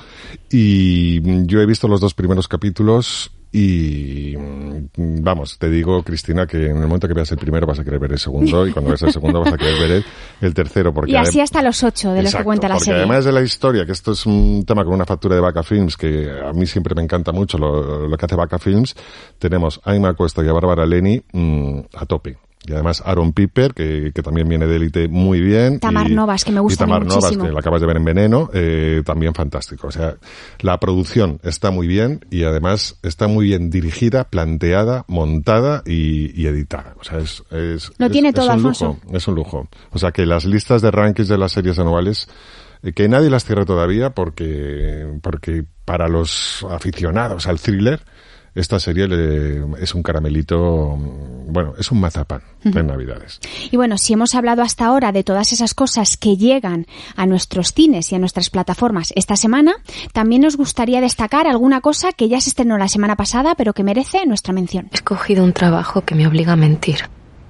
Speaker 2: Y yo he visto los dos primeros capítulos y vamos, te digo, Cristina, que en el momento que veas el primero vas a querer ver el segundo y cuando veas el segundo vas a querer ver el, el tercero. Porque
Speaker 1: y así
Speaker 2: adem-
Speaker 1: hasta los ocho de los
Speaker 2: Exacto,
Speaker 1: que cuenta la
Speaker 2: porque
Speaker 1: serie.
Speaker 2: Además de la historia, que esto es un tema con una factura de Vaca Films, que a mí siempre me encanta mucho lo, lo que hace Vaca Films, tenemos a Aima Cuesta y a Bárbara Leni mmm, a tope. Y además Aaron Piper, que, que también viene de Élite muy bien.
Speaker 1: Tamar
Speaker 2: y,
Speaker 1: Novas, que me gusta
Speaker 2: y Tamar
Speaker 1: muchísimo.
Speaker 2: Novas, que la acabas de ver en Veneno, eh, también fantástico. O sea, la producción está muy bien y además está muy bien dirigida, planteada, montada y, y editada. O sea, es, es,
Speaker 1: Lo
Speaker 2: es,
Speaker 1: tiene
Speaker 2: es
Speaker 1: todo,
Speaker 2: un
Speaker 1: Alfonso.
Speaker 2: lujo, es un lujo. O sea, que las listas de rankings de las series anuales, eh, que nadie las cierre todavía porque, porque para los aficionados al thriller, esta serie le, es un caramelito, bueno, es un mazapán uh-huh. en Navidades.
Speaker 1: Y bueno, si hemos hablado hasta ahora de todas esas cosas que llegan a nuestros cines y a nuestras plataformas esta semana, también nos gustaría destacar alguna cosa que ya se estrenó la semana pasada, pero que merece nuestra mención.
Speaker 7: He escogido un trabajo que me obliga a mentir.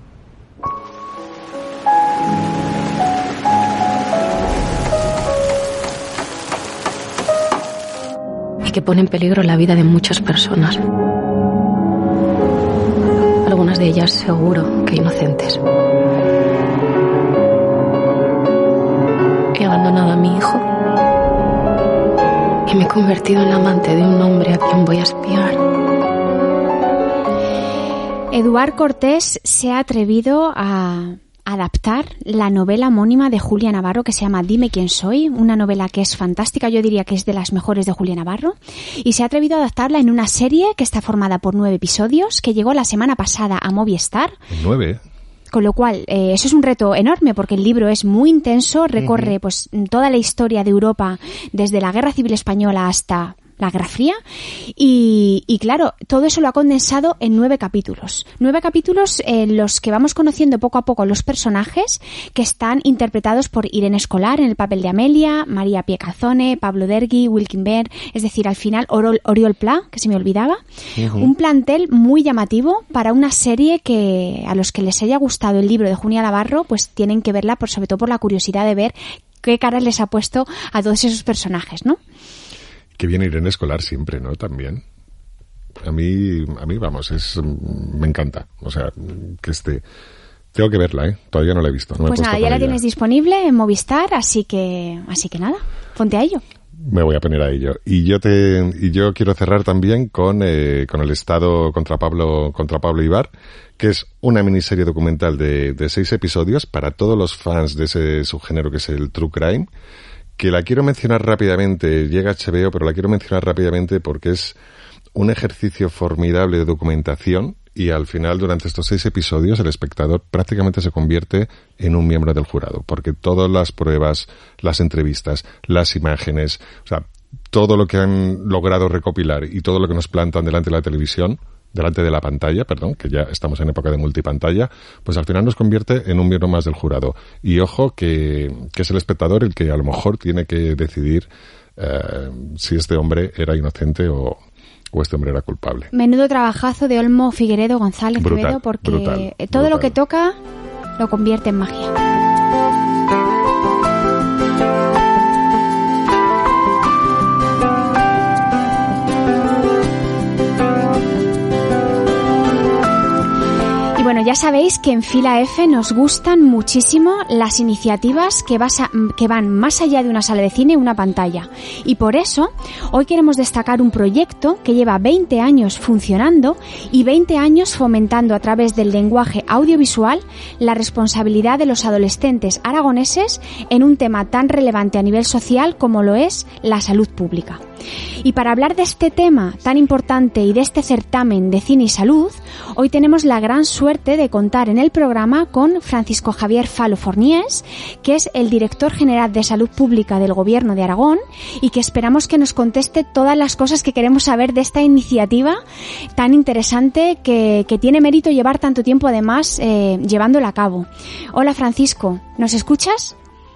Speaker 7: Y que pone en peligro la vida de muchas personas. Algunas de ellas seguro que inocentes. He abandonado a mi hijo y me he convertido en amante de un hombre a quien voy a espiar.
Speaker 1: Eduard Cortés se ha atrevido a adaptar la novela homónima de Julia Navarro que se llama Dime quién soy, una novela que es fantástica, yo diría que es de las mejores de Julia Navarro, y se ha atrevido a adaptarla en una serie que está formada por nueve episodios, que llegó la semana pasada a Movistar.
Speaker 2: Nueve.
Speaker 1: Con lo cual, eh, eso es un reto enorme porque el libro es muy intenso, recorre uh-huh. pues toda la historia de Europa desde la Guerra Civil Española hasta la Guerra Fría y, y claro, todo eso lo ha condensado en nueve capítulos. Nueve capítulos en los que vamos conociendo poco a poco los personajes que están interpretados por Irene Escolar en el papel de Amelia, María Piecazzone, Pablo Dergui, Wilkin Berg, es decir, al final Oriol, Oriol Pla, que se me olvidaba. Uh-huh. Un plantel muy llamativo para una serie que a los que les haya gustado el libro de Julia Navarro, pues tienen que verla por, sobre todo por la curiosidad de ver qué caras les ha puesto a todos esos personajes, ¿no?
Speaker 2: Que viene Irene Escolar siempre, ¿no? También. A mí, a mí, vamos, es, me encanta. O sea, que esté... Tengo que verla, ¿eh? Todavía no la he visto. No
Speaker 1: pues nada, ya la tienes disponible en Movistar, así que, así que nada, ponte a ello.
Speaker 2: Me voy a poner a ello. Y yo te, y yo quiero cerrar también con, eh, con el Estado contra Pablo, contra Pablo Ibar, que es una miniserie documental de, de seis episodios para todos los fans de ese subgénero que es el True Crime, que la quiero mencionar rápidamente, llega a H B O, pero la quiero mencionar rápidamente porque es un ejercicio formidable de documentación y al final, durante estos seis episodios, el espectador prácticamente se convierte en un miembro del jurado, porque todas las pruebas, las entrevistas, las imágenes, o sea, todo lo que han logrado recopilar y todo lo que nos plantan delante de la televisión, delante de la pantalla, perdón, que ya estamos en época de multipantalla, pues al final nos convierte en un miembro más del jurado. Y ojo que, que es el espectador el que a lo mejor tiene que decidir eh, si este hombre era inocente o, o este hombre era culpable.
Speaker 1: Menudo trabajazo de Olmo Figueredo González
Speaker 2: brutal,
Speaker 1: Quevedo, porque
Speaker 2: brutal,
Speaker 1: todo
Speaker 2: brutal.
Speaker 1: Lo que toca lo convierte en magia. Bueno, ya sabéis que en Fila F nos gustan muchísimo las iniciativas que, vas a, que van más allá de una sala de cine y una pantalla. Y por eso, hoy queremos destacar un proyecto que lleva veinte años funcionando y veinte años fomentando a través del lenguaje audiovisual la responsabilidad de los adolescentes aragoneses en un tema tan relevante a nivel social como lo es la salud pública. Y para hablar de este tema tan importante y de este certamen de cine y salud, hoy tenemos la gran suerte de contar en el programa con Francisco Javier Falo Forniés, que es el director general de Salud Pública del Gobierno de Aragón y que esperamos que nos conteste todas las cosas que queremos saber de esta iniciativa tan interesante que, que tiene mérito llevar tanto tiempo además eh, llevándola a cabo. Hola Francisco, ¿nos escuchas?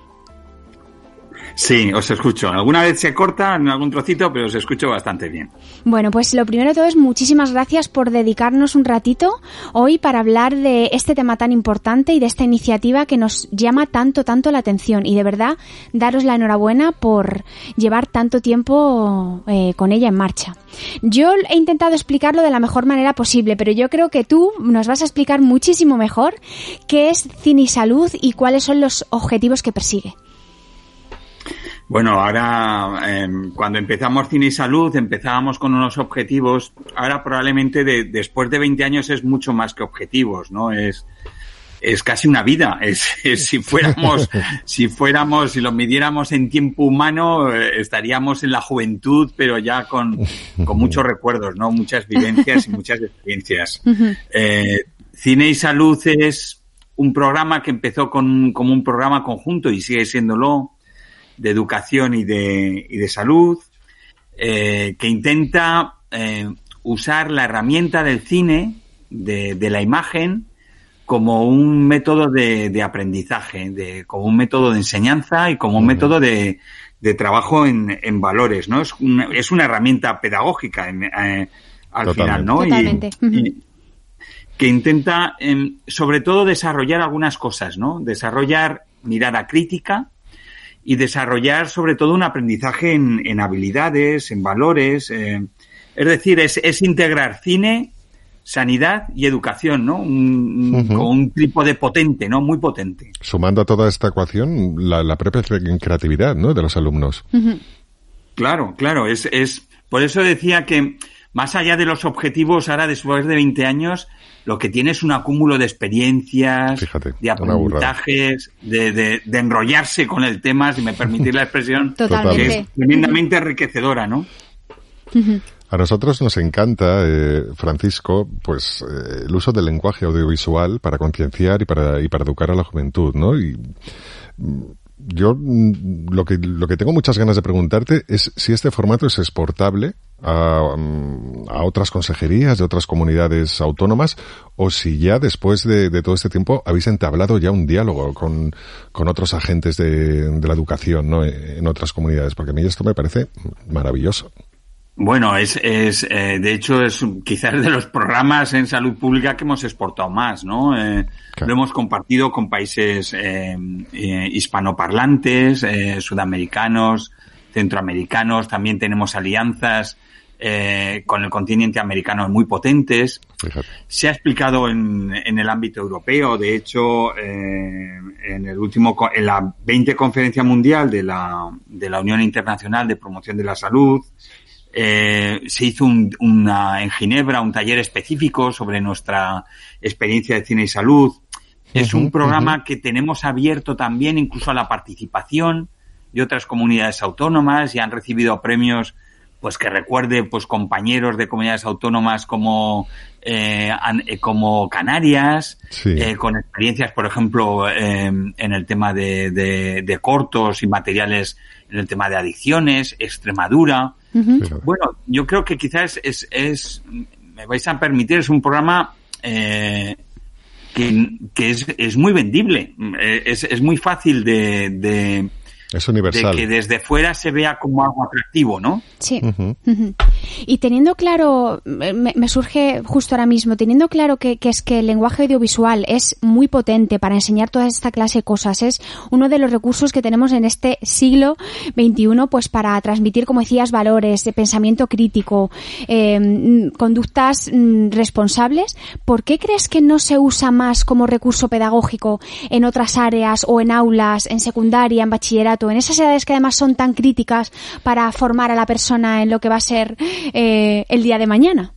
Speaker 9: Sí, os escucho. Alguna vez se corta en algún trocito, pero os escucho bastante bien.
Speaker 1: Bueno, pues lo primero de todo es muchísimas gracias por dedicarnos un ratito hoy para hablar de este tema tan importante y de esta iniciativa que nos llama tanto, tanto la atención. Y de verdad, daros la enhorabuena por llevar tanto tiempo eh, con ella en marcha. Yo he intentado explicarlo de la mejor manera posible, pero yo creo que tú nos vas a explicar muchísimo mejor qué es Cine y Salud y cuáles son los objetivos que persigue.
Speaker 9: Bueno, ahora eh, cuando empezamos Cine y Salud empezábamos con unos objetivos. Ahora probablemente de, después de veinte años es mucho más que objetivos, ¿no? Es es casi una vida. Es, es si fuéramos si fuéramos si lo midiéramos en tiempo humano eh, estaríamos en la juventud, pero ya con con muchos recuerdos, ¿no? Muchas vivencias y muchas experiencias. Eh, Cine y Salud es un programa que empezó con como un programa conjunto y sigue siéndolo, de educación y de, y de salud, eh, que intenta eh, usar la herramienta del cine, de, de la imagen, como un método de, de aprendizaje, de, como un método de enseñanza y como un uh-huh. método de, de trabajo en, en valores, ¿no? Es una, es una herramienta pedagógica en, eh, al Totalmente. final, ¿no?
Speaker 1: Totalmente.
Speaker 9: Y, y que intenta, eh, sobre todo, desarrollar algunas cosas, ¿no? Desarrollar mirada crítica, y desarrollar sobre todo un aprendizaje en, en habilidades, en valores, eh, es decir, es, es integrar cine, sanidad y educación, ¿no? Un, uh-huh. Con un trípode potente, ¿no? Muy potente.
Speaker 2: Sumando a toda esta ecuación la, la propia creatividad, ¿no? De los alumnos.
Speaker 1: Uh-huh.
Speaker 9: Claro, claro, es, es, por eso decía que más allá de los objetivos, ahora después de veinte años, lo que tiene es un acúmulo de experiencias,
Speaker 2: Fíjate,
Speaker 9: de aprendizajes, de, de, de enrollarse con el tema, si me permitís la expresión,
Speaker 1: Totalmente.
Speaker 9: que es tremendamente enriquecedora, ¿no?
Speaker 2: A nosotros nos encanta, eh, Francisco, pues eh, el uso del lenguaje audiovisual para concienciar y para y para educar a la juventud, ¿no? Y yo lo que lo que tengo muchas ganas de preguntarte es si este formato es exportable a, a otras consejerías de otras comunidades autónomas, o si ya después de, de todo este tiempo habéis entablado ya un diálogo con, con otros agentes de, de la educación, ¿no? En otras comunidades, porque a mí esto me parece maravilloso.
Speaker 9: Bueno, es, es eh, de hecho es quizás de los programas en salud pública que hemos exportado más, ¿no? Eh, claro. Lo hemos compartido con países eh, eh, hispanoparlantes, eh, sudamericanos, centroamericanos. También tenemos alianzas eh, con el continente americano muy potentes. Fíjate. Se ha explicado en, en el ámbito europeo. De hecho, eh, en el último, en la veinte Conferencia Mundial de la de la Unión Internacional de Promoción de la Salud. Eh, se hizo un, una, en Ginebra un taller específico sobre nuestra experiencia de cine y salud. Es uh-huh, un programa uh-huh. que tenemos abierto también incluso a la participación de otras comunidades autónomas, y han recibido premios, pues que recuerde, pues compañeros de comunidades autónomas como eh, an, eh, como Canarias, sí. eh, con experiencias, por ejemplo, eh, en el tema de, de, de cortos y materiales, en el tema de adicciones, Extremadura. Uh-huh. Bueno, yo creo que quizás es, es, me vais a permitir, es un programa eh, que, que es, es muy vendible, es, es muy fácil de, de,
Speaker 2: es universal.
Speaker 9: De que desde fuera se vea como algo atractivo, ¿no?
Speaker 1: Sí. Uh-huh. Uh-huh. Y teniendo claro, me, me surge justo ahora mismo, teniendo claro que, que es que el lenguaje audiovisual es muy potente para enseñar toda esta clase de cosas, es uno de los recursos que tenemos en este siglo veintiuno, pues para transmitir, como decías, valores, de pensamiento crítico, eh, conductas mm, responsables. ¿Por qué crees que no se usa más como recurso pedagógico en otras áreas o en aulas, en secundaria, en bachillerato, en esas edades que además son tan críticas para formar a la persona en lo que va a ser eh, el día de mañana?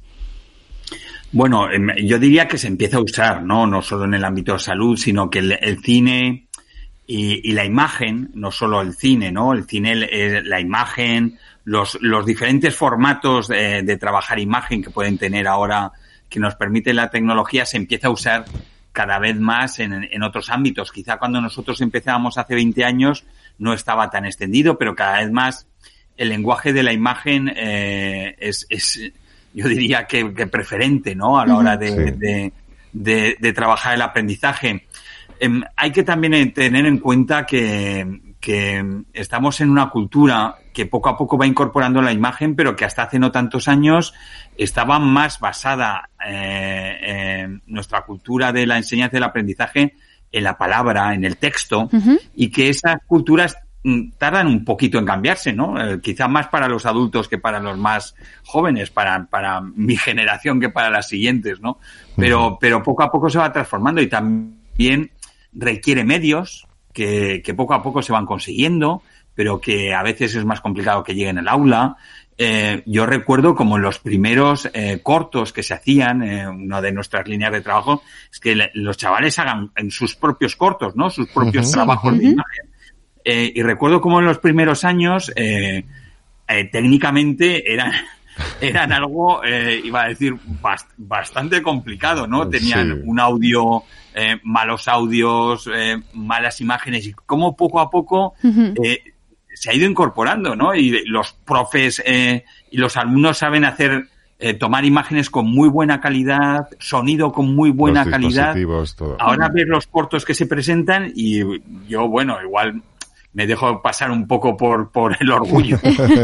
Speaker 9: Bueno, yo diría que se empieza a usar, no, no solo en el ámbito de salud, sino que el, el cine y, y la imagen, no solo el cine, ¿no? El cine, eh, la imagen, los, los diferentes formatos de, de trabajar imagen que pueden tener ahora, que nos permite la tecnología, se empieza a usar cada vez más en, en otros ámbitos. Quizá cuando nosotros empezábamos hace veinte años no estaba tan extendido, pero cada vez más el lenguaje de la imagen eh, es, es, yo diría que, que preferente, ¿no? A la hora de, sí. de, de, de trabajar el aprendizaje. Eh, hay que también tener en cuenta que, que estamos en una cultura que poco a poco va incorporando la imagen, pero que hasta hace no tantos años estaba más basada eh, en nuestra cultura de la enseñanza y el aprendizaje en la palabra, en el texto, uh-huh. y que esas culturas tardan un poquito en cambiarse, ¿no? Eh, quizá más para los adultos que para los más jóvenes, para, para mi generación que para las siguientes, ¿no? Pero, uh-huh. pero poco a poco se va transformando, y también requiere medios que, que poco a poco se van consiguiendo, pero que a veces es más complicado que lleguen al aula. Eh, yo recuerdo como los primeros eh, cortos que se hacían, eh, una de nuestras líneas de trabajo, es que le, los chavales hagan en sus propios cortos, ¿no? Sus propios uh-huh. trabajos uh-huh. de imagen. Eh, y recuerdo como en los primeros años, eh, eh, técnicamente eran, eran algo, eh, iba a decir, bast- bastante complicado, ¿no? Tenían sí. un audio, eh, malos audios, eh, malas imágenes, y como poco a poco, uh-huh. eh, se ha ido incorporando, ¿no? Y los profes eh, y los alumnos saben hacer, eh, tomar imágenes con muy buena calidad, sonido con muy buena calidad.
Speaker 2: Todo.
Speaker 9: Ahora ves los cortos que se presentan y yo, bueno, igual me dejo pasar un poco por, por el orgullo.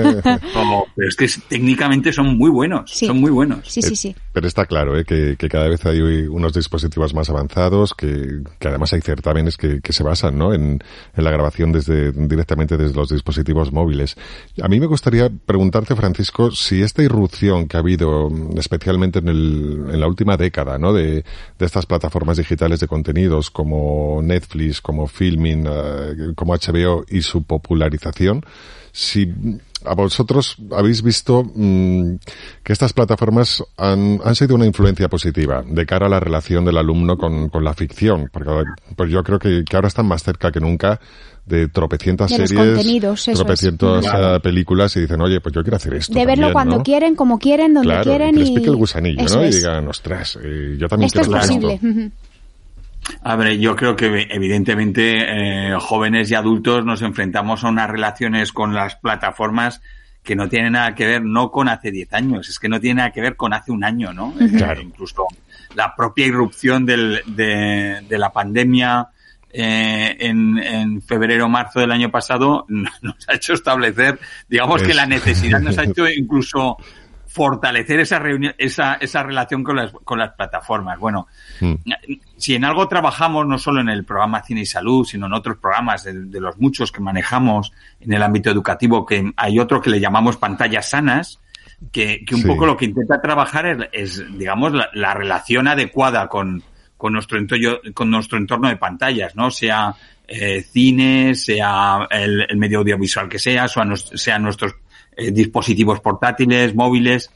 Speaker 9: Como, pero es que técnicamente son muy buenos, sí. son muy buenos.
Speaker 1: Sí, sí, sí.
Speaker 2: Pero está claro, ¿eh? que, que cada vez hay unos dispositivos más avanzados, que, que además hay certámenes que, que se basan, ¿no? en, en la grabación desde, directamente desde los dispositivos móviles. A mí me gustaría preguntarte, Francisco, si esta irrupción que ha habido, especialmente en, el, en la última década, ¿no? de, de estas plataformas digitales de contenidos como Netflix, como Filmin, uh, como H B O, y su popularización, si a vosotros habéis visto mmm, que estas plataformas han, han sido una influencia positiva de cara a la relación del alumno con, con la ficción, porque pues yo creo que, que ahora están más cerca que nunca de tropecientas
Speaker 1: de
Speaker 2: series, tropecientas uh, películas y dicen, oye, pues yo quiero hacer esto.
Speaker 1: De verlo
Speaker 2: también,
Speaker 1: cuando
Speaker 2: ¿no?
Speaker 1: quieren, como quieren, donde
Speaker 2: claro,
Speaker 1: quieren.
Speaker 2: Y que les
Speaker 1: y
Speaker 2: pique el gusanillo,
Speaker 1: Eso
Speaker 2: ¿no?
Speaker 1: es.
Speaker 2: Y digan, ostras, eh, yo también
Speaker 1: esto
Speaker 2: quiero
Speaker 1: es
Speaker 2: hacer
Speaker 1: posible.
Speaker 2: esto.
Speaker 9: A ver, yo creo que evidentemente eh, jóvenes y adultos nos enfrentamos a unas relaciones con las plataformas que no tienen nada que ver no con hace diez años, es que no tiene nada que ver con hace un año, ¿no?
Speaker 2: Claro.
Speaker 9: Eh, incluso la propia irrupción del, de, de la pandemia eh, en, en febrero o marzo del año pasado nos ha hecho establecer, digamos es. que la necesidad nos ha hecho incluso fortalecer esa reunión, esa, esa relación con las, con las plataformas. Bueno, mm. si en algo trabajamos, no solo en el programa Cine y Salud, sino en otros programas de, de los muchos que manejamos en el ámbito educativo, que hay otro que le llamamos pantallas sanas, que, que un sí. poco lo que intenta trabajar es, es digamos, la, la relación adecuada con, con nuestro entorno, con nuestro entorno de pantallas, ¿no? Sea eh, cine, sea el, el medio audiovisual que sea, sea, sea nuestros Eh, dispositivos portátiles, móviles.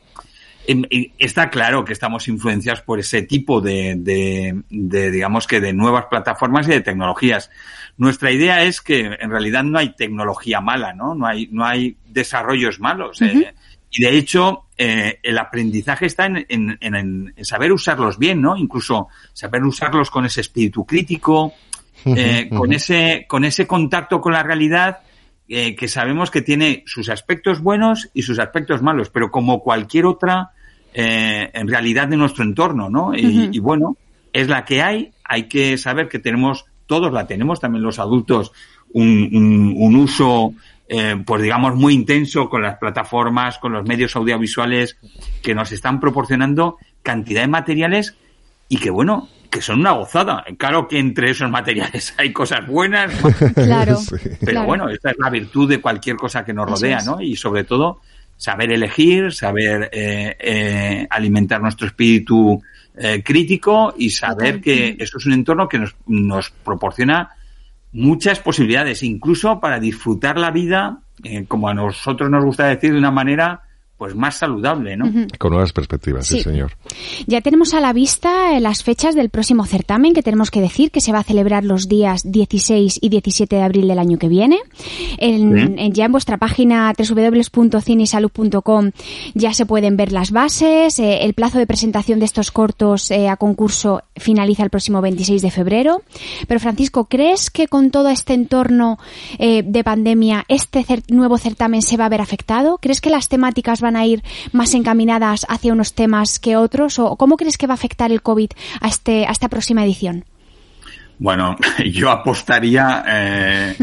Speaker 9: Eh, está claro que estamos influenciados por ese tipo de, de, de, digamos que de nuevas plataformas y de tecnologías. Nuestra idea es que en realidad no hay tecnología mala, ¿no? No hay, no hay desarrollos malos. Uh-huh. Eh, y de hecho, eh, el aprendizaje está en, en, en, en saber usarlos bien, ¿no? Incluso saber usarlos con ese espíritu crítico, eh, uh-huh. con ese, con ese contacto con la realidad. Eh, que sabemos que tiene sus aspectos buenos y sus aspectos malos, pero como cualquier otra eh, en realidad de nuestro entorno, ¿no? Y, uh-huh. y bueno, es la que hay, hay que saber que tenemos, todos la tenemos, también los adultos, un, un, un uso, eh, pues digamos, muy intenso con las plataformas, con los medios audiovisuales que nos están proporcionando cantidad de materiales y que, bueno, que son una gozada. Claro que entre esos materiales hay cosas buenas,
Speaker 1: claro,
Speaker 2: sí.
Speaker 9: pero
Speaker 1: claro.
Speaker 9: bueno, esta es la virtud de cualquier cosa que nos rodea, ¿no? Y sobre todo, saber elegir, saber eh, eh, alimentar nuestro espíritu eh, crítico y saber que eso es un entorno que nos, nos proporciona muchas posibilidades, incluso para disfrutar la vida, eh, como a nosotros nos gusta decir, de una manera pues más saludable, ¿no?
Speaker 1: Uh-huh.
Speaker 2: Con nuevas perspectivas, sí. sí, señor.
Speaker 1: Ya tenemos a la vista las fechas del próximo certamen, que tenemos que decir que se va a celebrar los días dieciséis y diecisiete de abril del año que viene. En, ¿Sí? en, ya en vuestra página doble u doble u doble u punto cine y salud punto com ya se pueden ver las bases. Eh, el plazo de presentación de estos cortos eh, a concurso finaliza el próximo veintiséis de febrero. Pero, Francisco, ¿crees que con todo este entorno eh, de pandemia este cer- nuevo certamen se va a ver afectado? ¿Crees que las temáticas van a ir más encaminadas hacia unos temas que otros? ¿O cómo crees que va a afectar el COVID a, este, a esta próxima edición?
Speaker 9: Bueno, yo apostaría eh,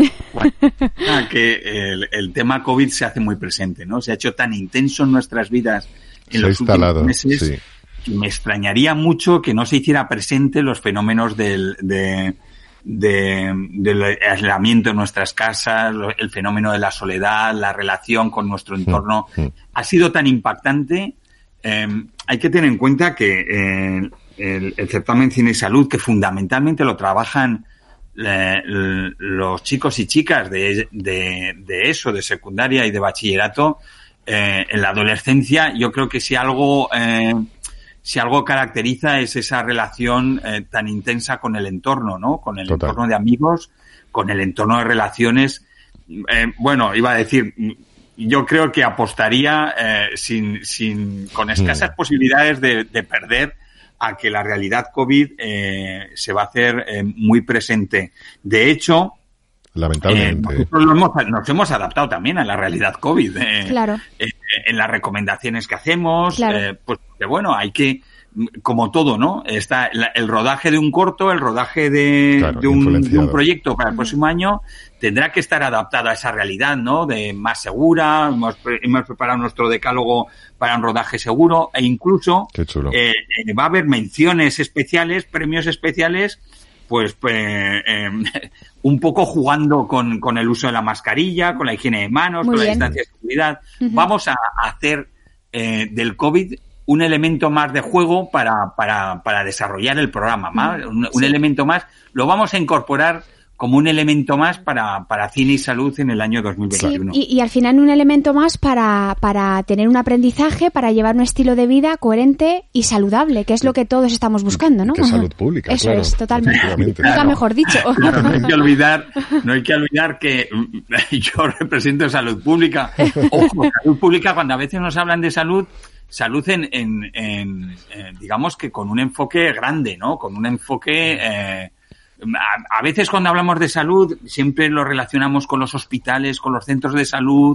Speaker 9: a que el, el tema COVID se hace muy presente, ¿no? Se ha hecho tan intenso en nuestras vidas en
Speaker 2: se
Speaker 9: los
Speaker 2: instalado,
Speaker 9: últimos meses
Speaker 2: sí.
Speaker 9: que me extrañaría mucho que no se hiciera presente los fenómenos del, de, de, del aislamiento en nuestras casas, el fenómeno de la soledad, la relación con nuestro entorno. Mm, mm. Ha sido tan impactante. Eh, hay que tener en cuenta que eh, el, el certamen Cine y Salud, que fundamentalmente lo trabajan eh, los chicos y chicas de, de, de eso, de secundaria y de bachillerato, eh, en la adolescencia, yo creo que si algo... Eh, si algo caracteriza es esa relación eh, tan intensa con el entorno, ¿no? Con el Total. entorno de amigos, con el entorno de relaciones. Eh, bueno, iba a decir, yo creo que apostaría eh, sin, sin, con escasas mm. posibilidades de, de perder a que la realidad COVID eh, se va a hacer eh, muy presente. De hecho,
Speaker 2: lamentablemente.
Speaker 9: Eh, nosotros lo hemos, nos hemos adaptado también a la realidad COVID. Eh,
Speaker 1: claro.
Speaker 9: Eh, en las recomendaciones que hacemos,
Speaker 1: claro.
Speaker 9: eh, pues que bueno, hay que, como todo, ¿no? Está la, el rodaje de un corto, el rodaje de,
Speaker 2: claro,
Speaker 9: de, un, de un proyecto para el próximo año tendrá que estar adaptado a esa realidad, ¿no? De más segura, hemos, hemos preparado nuestro decálogo para un rodaje seguro e incluso
Speaker 2: Qué chulo.
Speaker 9: Eh, eh, va a haber menciones especiales, premios especiales, pues, pues eh, un poco jugando con, con el uso de la mascarilla, con la higiene de manos,
Speaker 1: Muy
Speaker 9: con
Speaker 1: bien.
Speaker 9: la distancia de seguridad.
Speaker 1: Uh-huh.
Speaker 9: Vamos a hacer eh, del COVID un elemento más de juego para, para, para desarrollar el programa, más, un, un
Speaker 1: sí.
Speaker 9: elemento más. Lo vamos a incorporar como un elemento más para, para Cine y Salud en el año dos mil veintiuno.
Speaker 1: Sí, y, y al final un elemento más para, para tener un aprendizaje, para llevar un estilo de vida coherente y saludable, que es lo que todos estamos buscando, ¿no?
Speaker 2: Que salud pública,
Speaker 1: Eso
Speaker 2: claro.
Speaker 1: es, totalmente.
Speaker 9: Claro.
Speaker 1: Nunca mejor dicho.
Speaker 9: Claro, no hay que olvidar, no hay que olvidar que yo represento salud pública. Ojo, salud pública, cuando a veces nos hablan de salud, salud en, en, en, en digamos que con un enfoque grande, ¿no? Con un enfoque... Eh, A, a veces cuando hablamos de salud siempre lo relacionamos con los hospitales, con los centros de salud,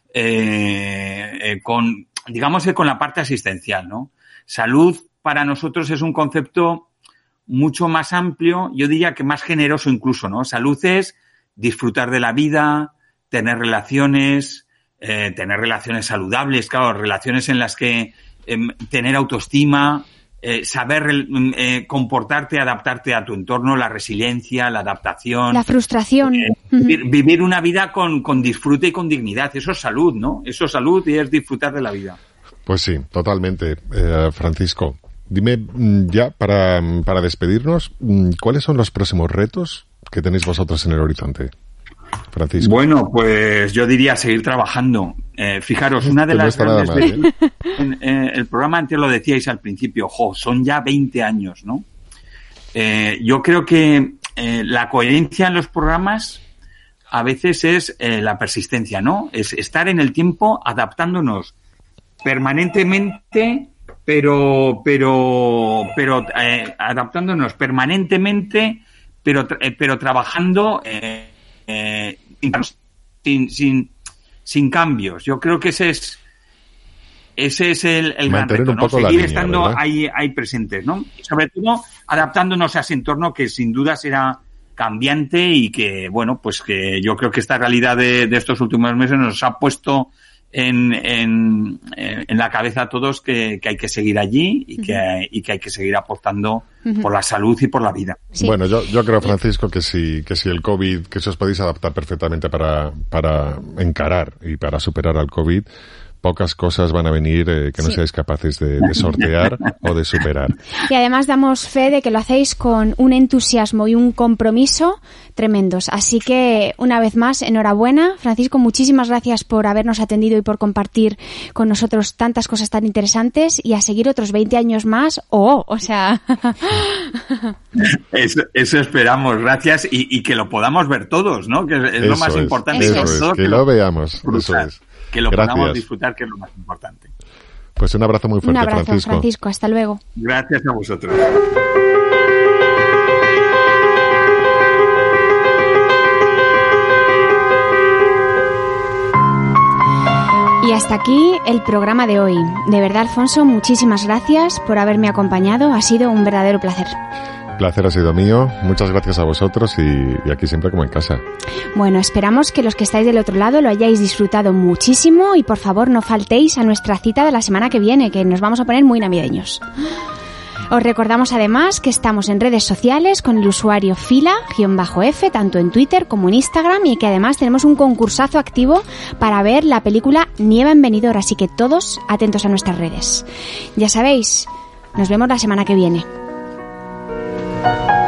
Speaker 9: eh, eh, con, digamos que con la parte asistencial, ¿no? Salud para nosotros es un concepto mucho más amplio, yo diría que más generoso incluso, ¿no? Salud es disfrutar de la vida, tener relaciones, eh, tener relaciones saludables, claro, relaciones en las que eh, tener autoestima, Eh, saber eh, comportarte, adaptarte a tu entorno, la resiliencia, la adaptación.
Speaker 1: La frustración.
Speaker 9: Eh, vivir, vivir una vida con, con disfrute y con dignidad. Eso es salud, ¿no? Eso es salud y es disfrutar de la vida.
Speaker 2: Pues sí, totalmente. Eh, Francisco, dime ya, para, para despedirnos, ¿cuáles son los próximos retos que tenéis vosotros en el horizonte? Francisco.
Speaker 9: Bueno, pues yo diría seguir trabajando. Eh, fijaros, una de
Speaker 2: no
Speaker 9: las grandes...
Speaker 2: Mal, ¿eh?
Speaker 9: en, eh, el programa antes lo decíais al principio, jo, son ya veinte años, ¿no? Eh, yo creo que eh, la coherencia en los programas a veces es eh, la persistencia, ¿no? Es estar en el tiempo adaptándonos permanentemente, pero pero pero eh, adaptándonos permanentemente, pero eh, pero trabajando eh, eh, sin sin sin cambios. Yo creo que ese es ese es el, el gran reto, ¿no? Seguir línea, estando ¿verdad? ahí ahí presentes, ¿no? Y sobre todo adaptándonos a ese entorno que sin duda será cambiante y que, bueno, pues que yo creo que esta realidad de, de estos últimos meses nos ha puesto en, en, en la cabeza a todos que, que hay que seguir allí y que, uh-huh. y que hay que seguir apostando uh-huh. por la salud y por la vida.
Speaker 2: Sí. Bueno, yo, yo creo, Francisco, que si, que si el COVID, que si os podéis adaptar perfectamente para, para encarar y para superar al COVID, pocas cosas van a venir eh, que no sí. seáis capaces de, de sortear o de superar.
Speaker 1: Y además damos fe de que lo hacéis con un entusiasmo y un compromiso tremendos. Así que, una vez más, enhorabuena. Francisco, muchísimas gracias por habernos atendido y por compartir con nosotros tantas cosas tan interesantes y a seguir otros veinte años más. Oh, o sea...
Speaker 9: eso, eso esperamos. Gracias y, y que lo podamos ver todos, ¿no? Que es, es lo más
Speaker 2: es,
Speaker 9: importante.
Speaker 2: Eso es, que, que lo, lo veamos. Eso es.
Speaker 9: Que lo
Speaker 2: Gracias.
Speaker 9: podamos disfrutar, que es lo más importante.
Speaker 2: Pues un abrazo muy fuerte,
Speaker 1: un abrazo,
Speaker 2: Francisco.
Speaker 1: Francisco. Hasta luego.
Speaker 9: Gracias a vosotros.
Speaker 1: Y hasta aquí el programa de hoy. De verdad, Alfonso, muchísimas gracias por haberme acompañado. Ha sido un verdadero placer.
Speaker 2: El placer ha sido mío. Muchas gracias a vosotros y, y aquí siempre como en casa.
Speaker 1: Bueno, esperamos que los que estáis del otro lado lo hayáis disfrutado muchísimo y por favor no faltéis a nuestra cita de la semana que viene, que nos vamos a poner muy navideños. Os recordamos además que estamos en redes sociales con el usuario fila-f, tanto en Twitter como en Instagram, y que además tenemos un concursazo activo para ver la película Nieva en Benidorm, así que todos atentos a nuestras redes. Ya sabéis, nos vemos la semana que viene.